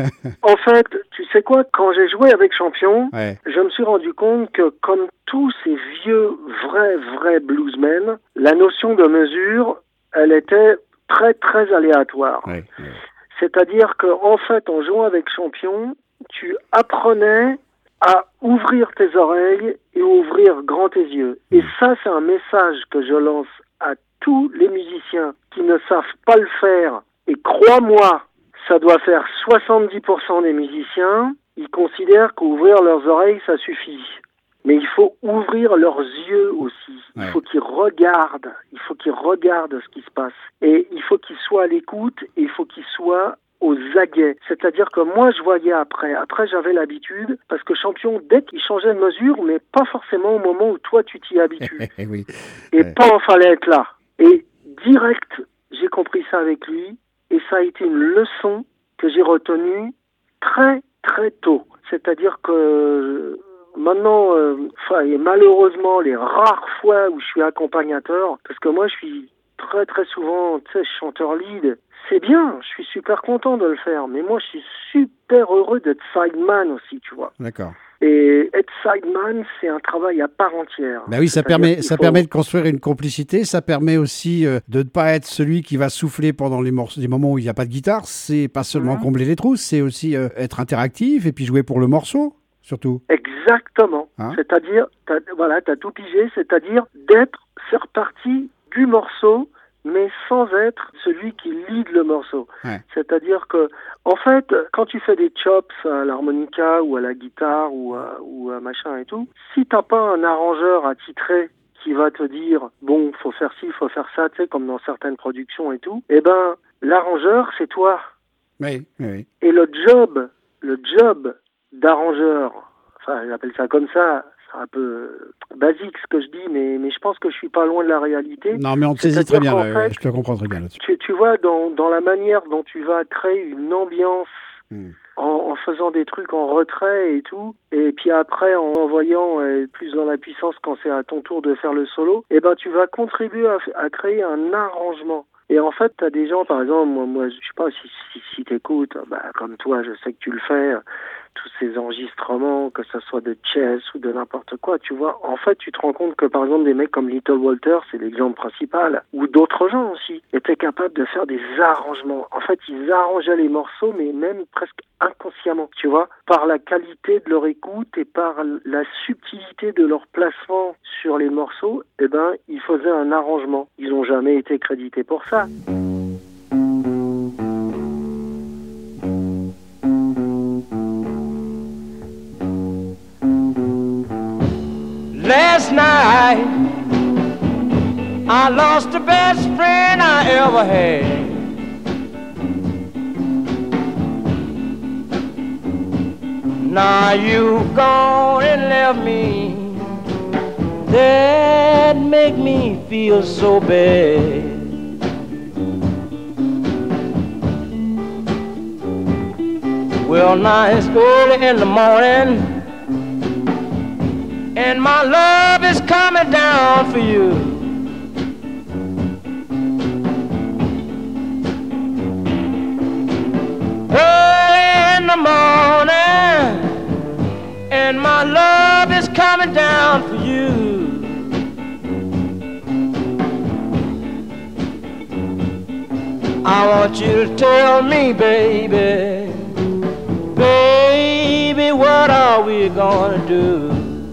en fait, tu sais quoi, quand j'ai joué avec Champion, Ouais. je me suis rendu compte que comme tous ces vieux, vrais, vrais bluesmen, la notion de mesure, elle était très, très aléatoire. Ouais, ouais. C'est-à-dire qu'en fait, en jouant avec Champion, tu apprenais à ouvrir tes oreilles et ouvrir grand tes yeux. Et ça, c'est un message que je lance à tous les musiciens qui ne savent pas le faire. Et crois-moi, ça doit faire soixante-dix pour cent des musiciens, ils considèrent qu'ouvrir leurs oreilles, ça suffit. Mais il faut ouvrir leurs yeux aussi. Il Ouais. faut qu'ils regardent. Il faut qu'ils regardent ce qui se passe. Et il faut qu'ils soient à l'écoute et il faut qu'ils soient aux aguets. C'est-à-dire que moi, je voyais après. Après, j'avais l'habitude, parce que Champion, dès qu'il changeait de mesure, mais pas forcément au moment où toi, tu t'y habitues. Eh oui. Et Ouais. pas en fallait être là. Et direct, j'ai compris ça avec lui. Et ça a été une leçon que j'ai retenue très, très tôt. C'est-à-dire que maintenant, euh, enfin, et malheureusement, les rares fois où je suis accompagnateur, parce que moi, je suis très, très souvent, tu sais, chanteur lead, c'est bien, je suis super content de le faire, mais moi, je suis super heureux d'être sideman aussi, tu vois. D'accord. Et être sideman, c'est un travail à part entière. Bah oui, ça C'est-à-dire permet, qu'il ça faut- permet de construire une complicité. Ça permet aussi euh, de ne pas être celui qui va souffler pendant les, morceaux, les moments où il n'y a pas de guitare. C'est pas seulement Mhm. combler les trous, c'est aussi euh, être interactif et puis jouer pour le morceau, surtout. Exactement. Hein C'est-à-dire, t'as, voilà, t'as tout pigé, c'est-à-dire d'être, faire partie du morceau, mais sans être celui qui lead le morceau. Ouais. C'est-à-dire que, en fait, quand tu fais des chops à l'harmonica ou à la guitare ou à, ou à machin et tout, si t'as pas un arrangeur attitré qui va te dire, bon, faut faire ci, faut faire ça, tu sais, comme dans certaines productions et tout, eh ben, l'arrangeur, c'est toi. Oui, oui, oui. Et le job, le job d'arrangeur, enfin j'appelle ça comme ça, c'est un peu basique ce que je dis, mais, mais je pense que je suis pas loin de la réalité. Non, mais on te saisit C'est-à-dire très bien. qu'en là, fait, je te comprends très bien là-dessus. Tu, tu vois, dans, dans la manière dont tu vas créer une ambiance Hmm. en, en faisant des trucs en retrait et tout, et puis après en envoyant euh, plus dans la puissance quand c'est à ton tour de faire le solo, eh ben tu vas contribuer à, à créer un arrangement. Et en fait, t'as des gens, par exemple, moi, moi je sais pas si, si, si t'écoutes, bah, comme toi, je sais que tu le fais, euh, tous ces enregistrements, que ce soit de chess ou de n'importe quoi, tu vois, en fait, tu te rends compte que, par exemple, des mecs comme Little Walter, c'est l'exemple principal, ou d'autres gens aussi, étaient capables de faire des arrangements. En fait, ils arrangeaient les morceaux, mais même presque inconsciemment, tu vois, par la qualité de leur écoute et par la subtilité de leur placement sur les morceaux, eh ben, ils faisaient un arrangement. Ils n'ont jamais été crédités pour ça. Last night, I lost the best friend I ever had. Now you gone and left me. That make me feel so bad. Well, now it's early in the morning, and my love is coming down for you. Early in the morning, and my love is coming down for you. I want you to tell me, baby, baby, what are we gonna do?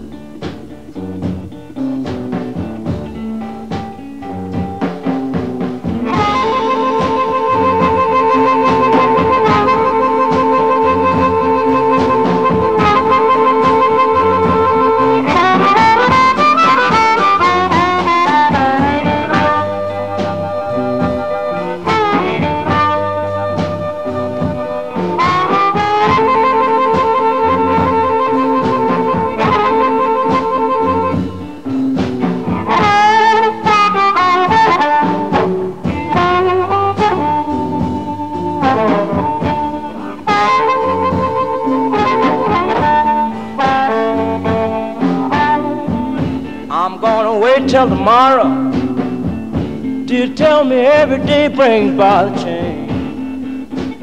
I'm gonna wait till tomorrow to tell me every day brings by the change.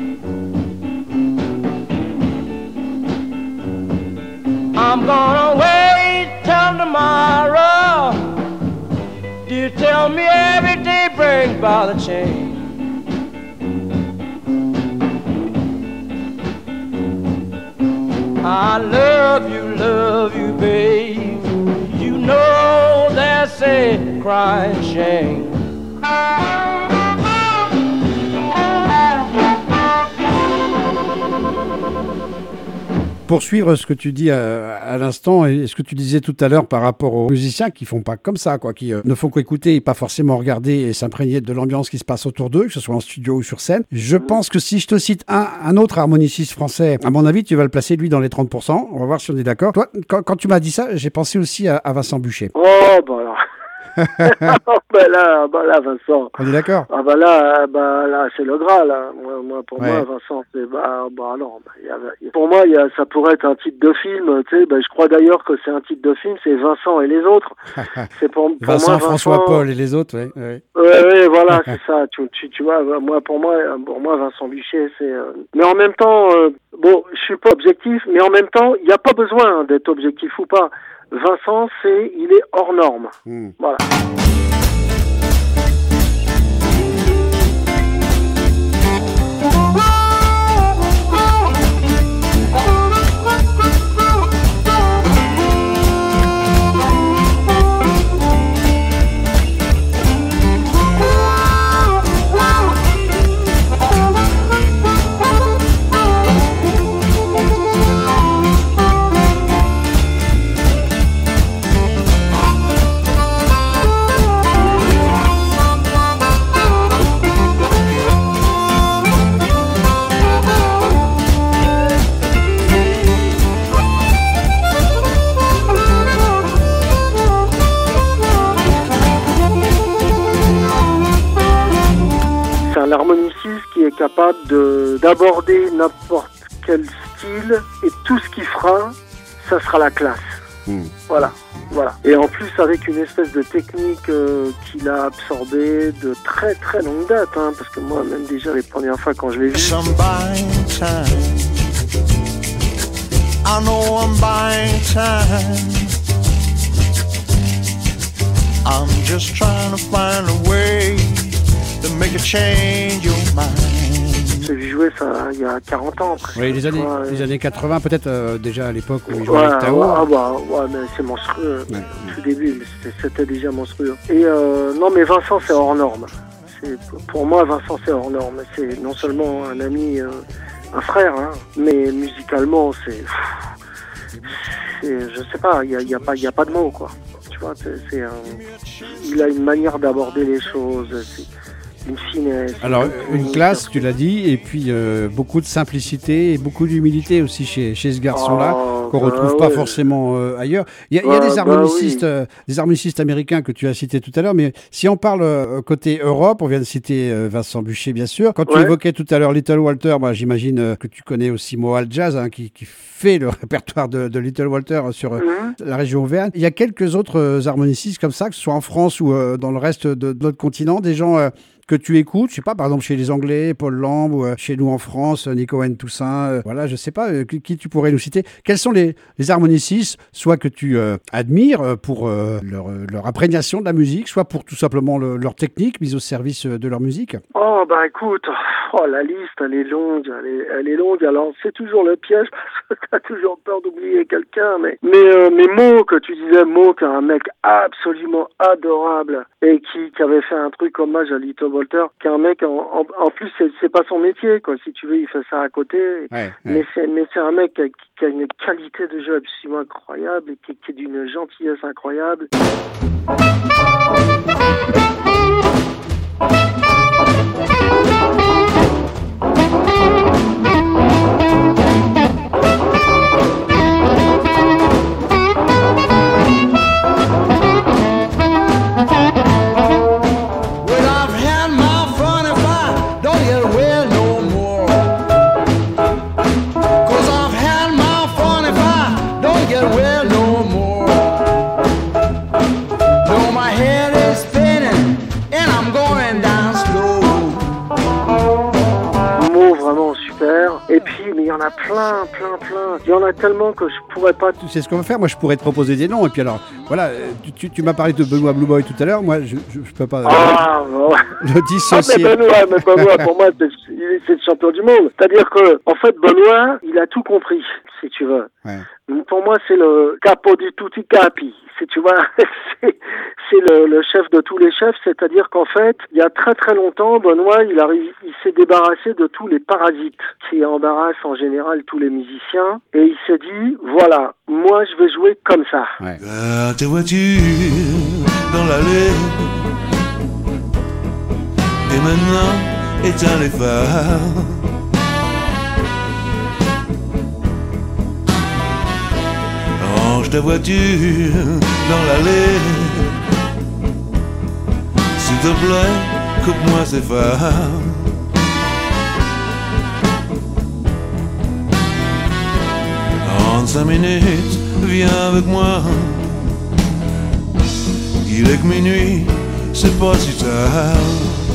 I'm gonna wait till tomorrow. You tell me every day brings by the change. I love you, love you, babe. You know that's a crying shame. Pour suivre ce que tu dis à, à l'instant et ce que tu disais tout à l'heure par rapport aux musiciens qui font pas comme ça, quoi, qui euh, ne font qu'écouter et pas forcément regarder et s'imprégner de l'ambiance qui se passe autour d'eux, que ce soit en studio ou sur scène. Je pense que si je te cite un, un autre harmoniciste français, à mon avis, tu vas le placer lui dans les trente pour cent. On va voir si on est d'accord. Toi, quand, quand tu m'as dit ça, j'ai pensé aussi à, à Vincent Buchet. Oh, bah alors. bah là, bah là, Vincent. On est d'accord. Ah bah là, bah là, c'est le Graal. Là. Moi, moi, pour ouais. moi, Vincent, c'est bah, bah non. Bah, y a, pour moi, y a, ça pourrait être un titre de film. Tu sais, bah, je crois d'ailleurs que c'est un titre de film. C'est Vincent et les autres. C'est pour, pour Vincent, moi, François, Vincent... Paul et les autres, ouais. Ouais, ouais, ouais voilà, c'est ça. Tu, tu, tu vois, moi, pour moi, pour moi, Vincent Buchet, c'est. Euh... Mais en même temps, euh, bon, je suis pas objectif, mais en même temps, il n'y a pas besoin hein, d'être objectif ou pas. Vincent, c'est, il est hors norme. Mmh. Voilà. L'harmoniciste qui est capable de, d'aborder n'importe quel style et tout ce qu'il fera, ça sera la classe. Mmh. Voilà, voilà. Et en plus avec une espèce de technique euh, qu'il a absorbée de très très longue date, hein, parce que moi même déjà les premières fois quand je l'ai vu. Some buying time. I know I'm buying time. I'm just trying to find a way to make a change your mind. J'ai vu jouer ça il y a quarante ans. Presque, oui, les années, vois, les et... années quatre-vingts, peut-être euh, déjà à l'époque où il jouait ouais, avec Tao. Ouais, ah bah, ouais, mais c'est monstrueux. Ouais. Au tout début, mais c'était, c'était déjà monstrueux. Et euh, non, mais Vincent, c'est hors norme. C'est, pour moi, Vincent, c'est hors norme. C'est non seulement un ami, euh, un frère, hein, mais musicalement, c'est, c'est je sais pas, il y a, y a pas, il y a pas de mots, quoi. Tu vois, c'est, c'est un, il a une manière d'aborder les choses. C'est, une finesse. Alors, une, une classe, tu l'as dit, et puis euh, beaucoup de simplicité et beaucoup d'humilité aussi chez, chez ce garçon-là, oh, qu'on ne bah retrouve ouais. pas forcément euh, ailleurs. Il y a, bah, y a des harmonicistes, bah oui. euh, des harmonicistes américains que tu as cités tout à l'heure, mais si on parle euh, côté Europe, on vient de citer euh, Vincent Buchet, bien sûr. Quand tu ouais. évoquais tout à l'heure Little Walter, moi, j'imagine euh, que tu connais aussi Moal Jazz, hein, qui, qui fait le répertoire de, de Little Walter sur euh, mm-hmm. la région Auvergne. Il y a quelques autres euh, harmonicistes comme ça, que ce soit en France ou euh, dans le reste de, de notre continent, des gens... Euh, que tu écoutes, je sais pas, par exemple chez les Anglais, Paul Lamb, ou euh, chez nous en France, Nico N. Toussaint, euh, voilà, je sais pas, euh, qui, qui tu pourrais nous citer. Quels sont les, les harmonicistes, soit que tu euh, admires pour euh, leur, leur imprégnation de la musique, soit pour tout simplement le, leur technique mise au service de leur musique? Oh, bah écoute, oh, la liste, elle est longue, elle est, elle est longue, alors c'est toujours le piège, parce que t'as toujours peur d'oublier quelqu'un, mais, mais, euh, mais Mo, que tu disais, Mo, qui est un mec absolument adorable, et qui, qui avait fait un truc hommage à Little Walter, qui est un mec, en, en, en plus, c'est, c'est pas son métier, quoi, si tu veux, il fait ça à côté, ouais, mais, ouais. C'est, mais c'est un mec qui a, qui a une qualité de jeu absolument incroyable, et qui, qui est d'une gentillesse incroyable. a plein, plein, plein. Il y en a tellement que je pourrais pas... Tu sais ce qu'on va faire? Moi, je pourrais te proposer des noms. Et puis alors, voilà, tu, tu, tu m'as parlé de Benoît Blue Boy tout à l'heure. Moi, je, je, je peux pas Ah, ouais. le dissocier. Ah, mais Benoît, mais Benoît, pour moi, c'est, c'est le champion du monde. C'est-à-dire que, en fait, Benoît, il a tout compris, si tu veux. Ouais. Pour moi, c'est le capo du tutti capi, si tu vois. c'est c'est le, le chef de tous les chefs, c'est-à-dire qu'en fait, il y a très très longtemps, Benoît, il, arrive, il s'est débarrassé de tous les parasites qui embarrassent en général tous les musiciens. Et il s'est dit, voilà, moi je vais jouer comme ça. Ouais. Gare tes voitures dans l'allée. Et maintenant, éteins les phares. Range ta voiture dans l'allée. S'il te plaît, coupe-moi ces phares. En cinq minutes, viens avec moi. Il est que minuit, c'est pas si tard.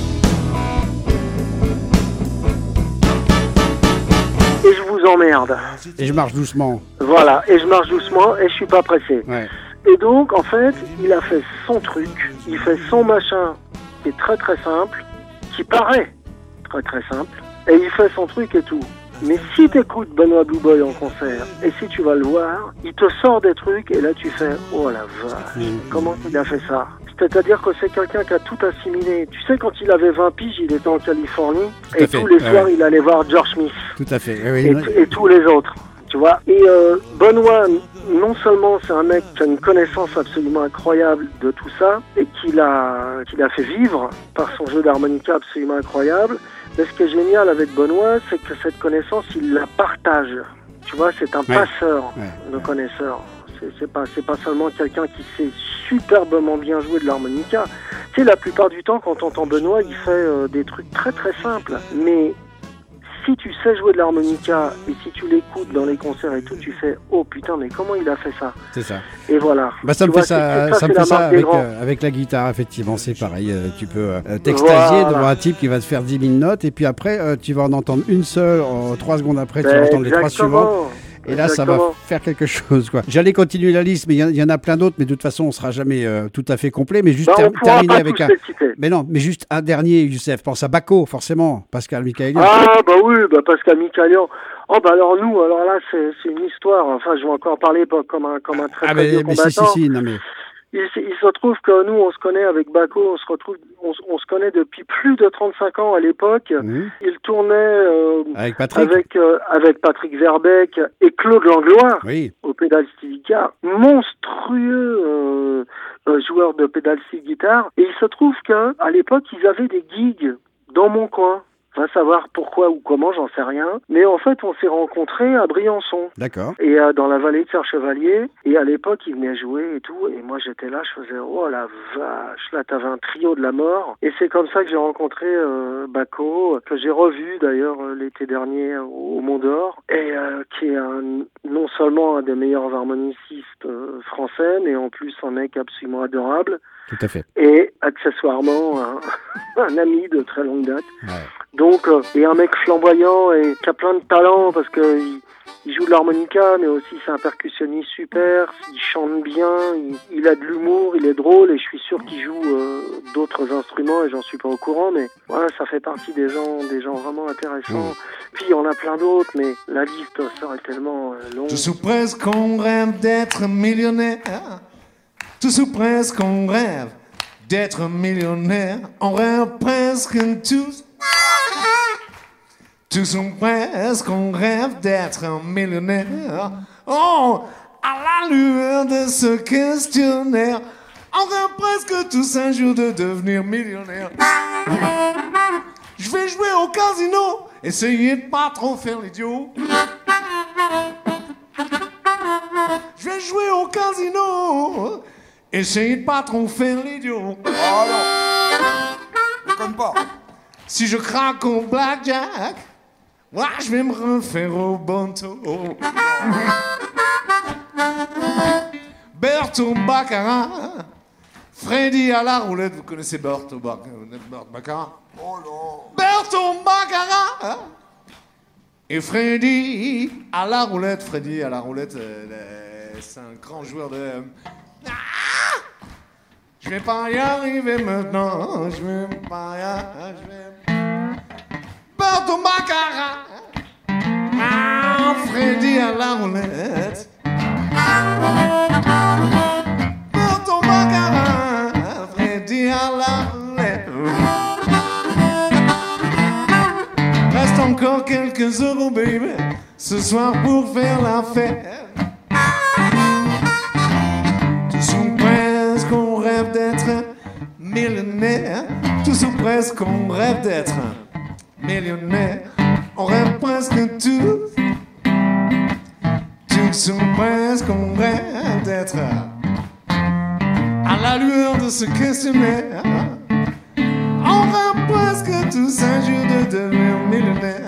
Et je vous emmerde. Et je marche doucement. Voilà, et je marche doucement et je suis pas pressé. Ouais. Et donc, en fait, il a fait son truc, il fait son machin qui est très très simple, qui paraît très très simple, et il fait son truc et tout. Mais si t'écoutes Benoît Blue Boy en concert, et si tu vas le voir, il te sort des trucs, et là tu fais « Oh la vache, comment il a fait ça ?» C'est-à-dire que c'est quelqu'un qui a tout assimilé. Tu sais, quand il avait vingt piges, il était en Californie, Tout à et fait, tous les ouais, soirs, ouais. il allait voir George Smith. Tout à fait. Oui, Et, oui. et tous les autres, tu vois. Et euh, Benoît, non seulement c'est un mec qui a une connaissance absolument incroyable de tout ça, et qu'il a, qu'il a fait vivre par son jeu d'harmonica absolument incroyable, mais ce qui est génial avec Benoît, c'est que cette connaissance, il la partage. Tu vois, c'est un Ouais. passeur Ouais. de connaisseurs. C'est, c'est pas, c'est pas seulement quelqu'un qui sait superbement bien jouer de l'harmonica. Tu sais, la plupart du temps, quand on entend Benoît, il fait euh, des trucs très très simples. Mais si tu sais jouer de l'harmonica et si tu l'écoutes dans les concerts et tout, tu fais « Oh putain, mais comment il a fait ça ?» C'est ça. Et voilà. Bah, ça Tu me vois, fait ça, c'est- ça me c'est fait la ça marque des avec, grands. euh, avec la guitare, effectivement, c'est pareil. euh, tu peux euh, t'extasier Voilà. devant un type qui va te faire dix mille notes, et puis après, euh, tu vas en entendre une seule, en trois secondes après, tu vas Ben, entendre les trois suivantes. exactement. Et là, ça va Exactement. faire quelque chose, quoi. J'allais continuer la liste, mais il y, en- il y en a plein d'autres, mais de toute façon, on sera jamais euh, tout à fait complet. Mais juste Bah, ter- on pourra terminer pas avec tous un. les citer. Mais non, mais juste un dernier, Youssef. Pense à Bacco, forcément. Pascal Michaelian. Ah bah oui, bah Pascal Michaelian. Oh bah alors nous, alors là c'est c'est une histoire. Enfin, je vais encore parler pas comme un comme un très Ah, très mais, vieux mais si, combattant. si, si, non, mais. Il, se- il se trouve que nous, on se connaît avec Bacco, on se retrouve, on, se- on se connaît depuis plus de trente-cinq ans à l'époque. Mhm. Il tournait euh, Avec Patrick. avec euh, avec Patrick Verbeek et Claude Langlois Oui. au pédal steel guitar, monstrueux euh, euh, joueur de pédal steel guitar. Et il se trouve que à l'époque, ils avaient des gigs dans mon coin. Va savoir pourquoi ou comment, j'en sais rien. Mais en fait, on s'est rencontrés à Briançon. D'accord. Et euh, dans la vallée de Serre-Chevalier. Et à l'époque, il venait jouer et tout. Et moi, j'étais là, je faisais, oh la vache, là, t'avais un trio de la mort. Et c'est comme ça que j'ai rencontré euh, Bacco, que j'ai revu d'ailleurs euh, l'été dernier au Mont d'Or. Et euh, qui est un, non seulement un des meilleurs harmonicistes euh, français, mais en plus un mec absolument adorable. Tout à fait. Et accessoirement, un, un ami de très longue date. Ouais. Donc, euh, et un mec flamboyant et qui a plein de talent parce que il, il joue de l'harmonica, mais aussi c'est un percussionniste super, il chante bien, il, il a de l'humour, il est drôle et je suis sûr qu'il joue euh, d'autres instruments et j'en suis pas au courant, mais ouais, ça fait partie des gens, des gens vraiment intéressants. Mmh. Puis il y en a plein d'autres, mais la liste serait tellement euh, longue. Tout sous presque on rêve d'être millionnaire. Tout sous presque on rêve d'être millionnaire. On rêve presque tous. Tout sous presque on rêve d'être un millionnaire. Oh, à la lueur de ce questionnaire, on rêve presque tous un jour de devenir millionnaire. Je vais jouer au casino, essayez de pas trop faire l'idiot. Je vais jouer au casino, essayez de pas trop faire l'idiot. Oh non, déconne pas. Si je craque au blackjack, moi je vais me refaire au bonto. Berto Baccarat, Freddy à la roulette. Vous connaissez Berto Baccarat? Oh non. Berto Baccarat, Et Freddy à la roulette, Freddy à la roulette, euh, c'est un grand joueur de... Ah, je vais pas y arriver maintenant, je vais pas y arriver, je vais... Porte au baccarat, ah, Freddy à la roulette. Porte au baccarat, Freddy à la roulette. Reste encore quelques euros, baby, ce soir pour faire la fête. Tous ou presque on rêve d'être millionnaire. Tous ou presque on rêve d'être millionnaire. On rêve presque tous. Tous ou presque on rêve d'être à la lueur de ce questionnaire. On rêve presque tous un jour de devenir millionnaire.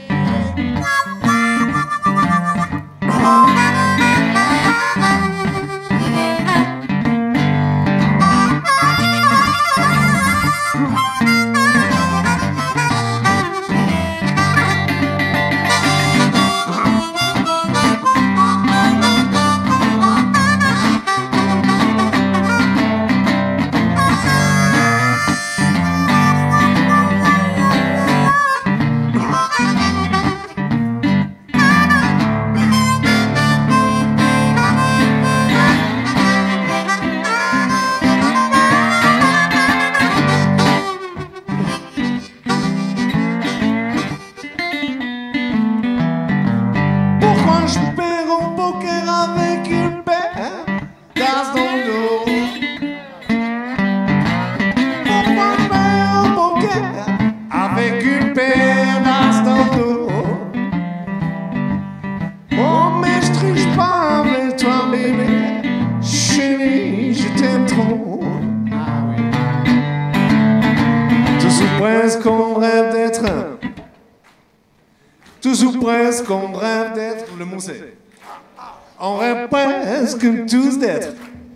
Qu'on rêve d'être, le mot c'est, on rêve presque tous d'être,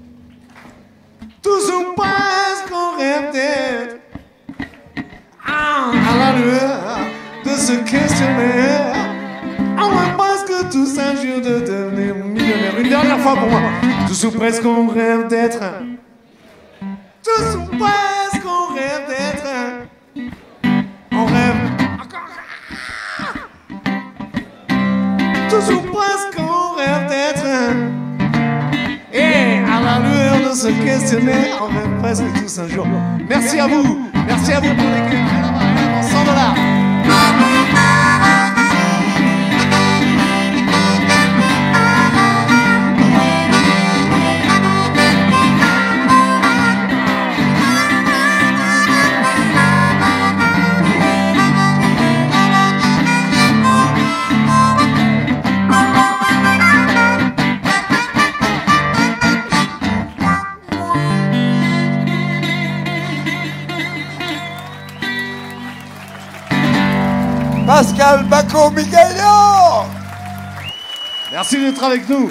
tous ou presque on rêve d'être, ah, à la lueur de ce questionnaire, on rêve presque tous un jour de devenir millionnaire. Une dernière fois pour moi, tous ou presque on rêve d'être, tous ou presque on rêve d'être, on rêve. Tous ou presque on rêve d'être. Et à la lueur de ce questionnaire, on rêve presque tous un jour. Merci à vous, merci à vous pour l'équipe. On s'en va là. Pascal Bacco-Micaillon. Merci d'être avec nous.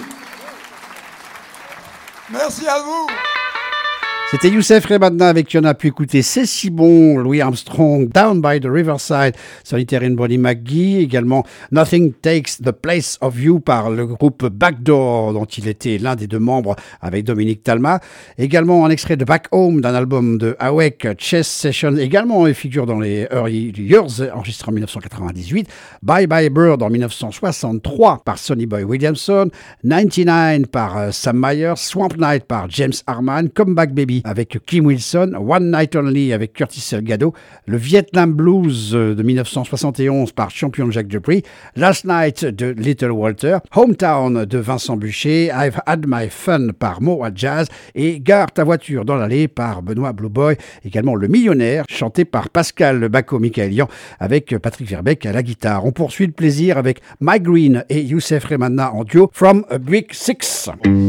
Merci à vous. C'était Youssef Remadna avec qui on a pu écouter C'est si bon, Louis Armstrong, Down by the Riverside, Solitaire in Bonnie McGee, également Nothing Takes the Place of You par le groupe Backdoor, dont il était l'un des deux membres avec Dominique Talma, également un extrait de Back Home d'un album de Awake, Chess Session, également il figure dans les Early Years, enregistré en dix-neuf cent quatre-vingt-dix-huit, Bye Bye Bird en dix-neuf cent soixante-trois par Sonny Boy Williamson, quatre-vingt-dix-neuf par Sam Myers, Swamp Night par James Harman, Comeback Baby avec Kim Wilson, One Night Only avec Curtis Delgado, le Vietnam Blues de dix-neuf cent soixante et onze par Champion Jack Dupree, Last Night de Little Walter, Hometown de Vincent Buchet, I've Had My Fun par Moa Jazz et Gare ta voiture dans l'allée par Benoît Blue Boy, également Le Millionnaire chanté par Pascal Bacco-Micaillon avec Patrick Verbeek à la guitare. On poursuit le plaisir avec Mike Green et Youssef Remadna en duo From a Big Six.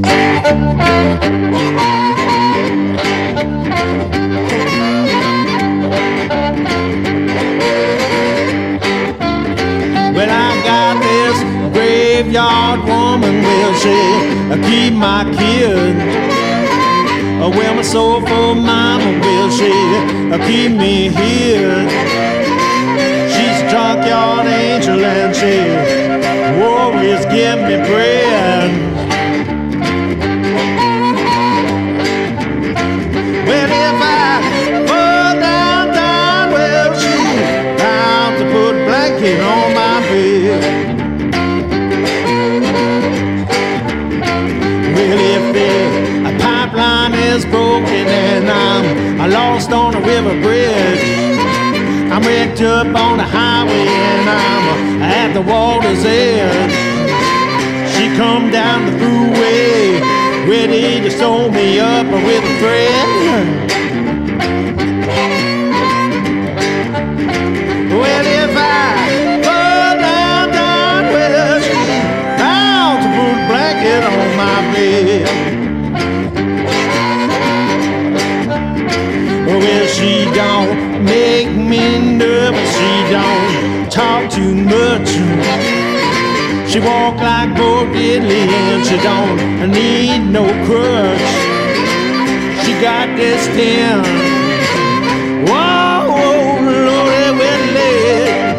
Well, I got this graveyard woman, will she keep my kid? Well, my soulful mama, will she keep me here? She's drunk junkyard angel and she always give me bread. Well, if I fall down, down, well, she bound to put a blanket on my bed. Well, if the pipeline is broken and I'm lost on a river bridge, I'm wrecked up on the highway and I'm at the water's edge. She come down the thruway, ready to sew me up with a thread. Well, if I fall down, down, well, she's bound to put a blanket on my bed. Well, she don't make me nervous, she don't talk too much. She walk like Bo Diddley and she don't need no crutch. She got this thing, whoa, whoa, Lordy, with leg.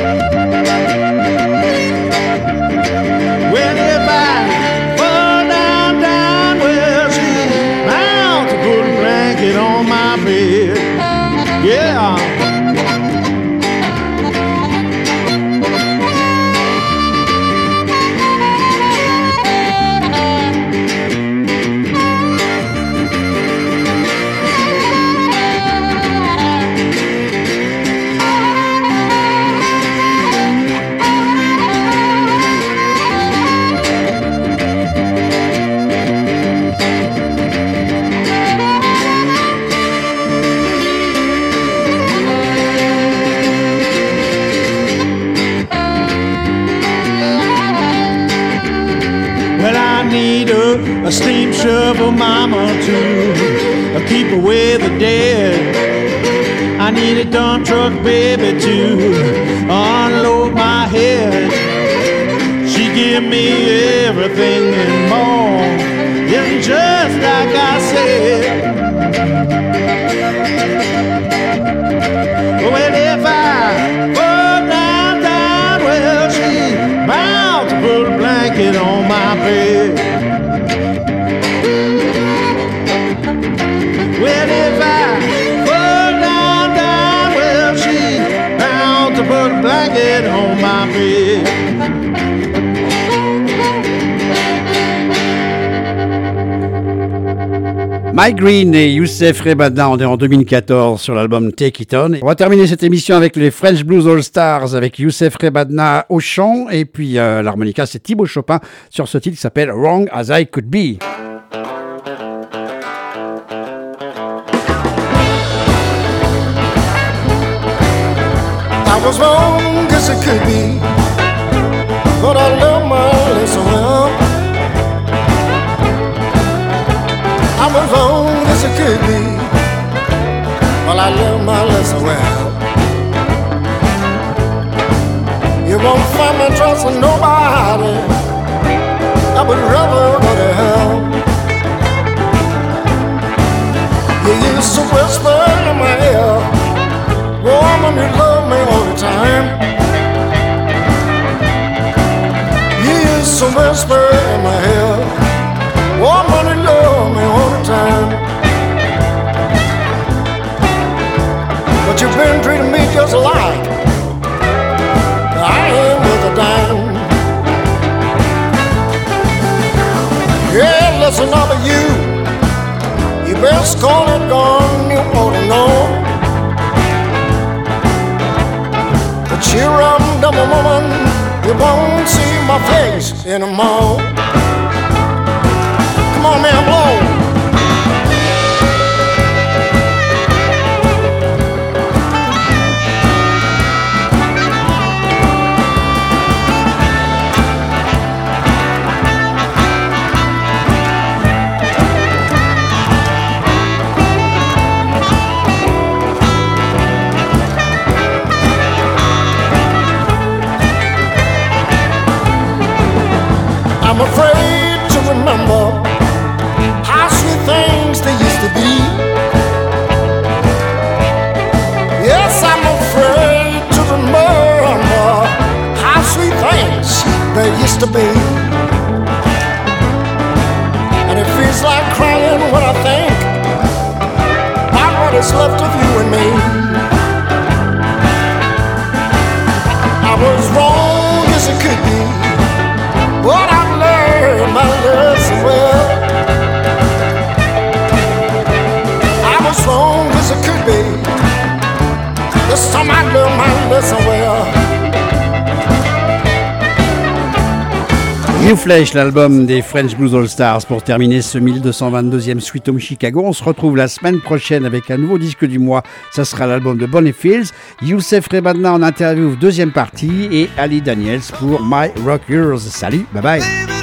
Well, if I fall down, down, well, she's bound to put a blanket on my bed. Yeah. A steam shovel mama to keep away the dead. I need a dump truck baby to unload my head. She give me everything and more, and just like I said. Well, if I fall down, down, well, she's bound to put a blanket on my bed. Well, if I fall down, down, well, she's bound to put a blanket on my bed. Mike Green et Youssef Rebana, on est en deux mille quatorze sur l'album Take It On. On va terminer cette émission avec les French Blues All Stars avec Youssef Rebana au chant et puis euh, l'harmonica c'est Thibaut Chopin sur ce titre qui s'appelle Wrong As I Could Be. I was wrong as it could be, but I love my lesson well. I was wrong as it could be, but I love my lesson well. You won't find me trusting nobody, I would rather go to hell. You used to whisper in my ear, woman, you love me all the time. You used to whisper in my ear, woman, you love me all the time. But you've been treating me just like I am with a dime. Yeah, listen up to you, you best call it gone, you ought to know. Cheer up, double woman, you won't see my face anymore. Come on, man, blow. I'm afraid like crying when I think about what is left of you and me. I was wrong as it could be, but I've learned my lesson well. I was wrong as it could be, this time I learned my lesson well. New Flesh, l'album des French Blues All Stars, pour terminer ce mille deux cent vingt-deuxième Sweet Home Chicago. On se retrouve la semaine prochaine avec un nouveau disque du mois. Ça sera l'album de Bonnie Fields. Youssef Remadna en interview, deuxième partie, et Ali Daniels pour My Rock Yours. Salut, bye bye.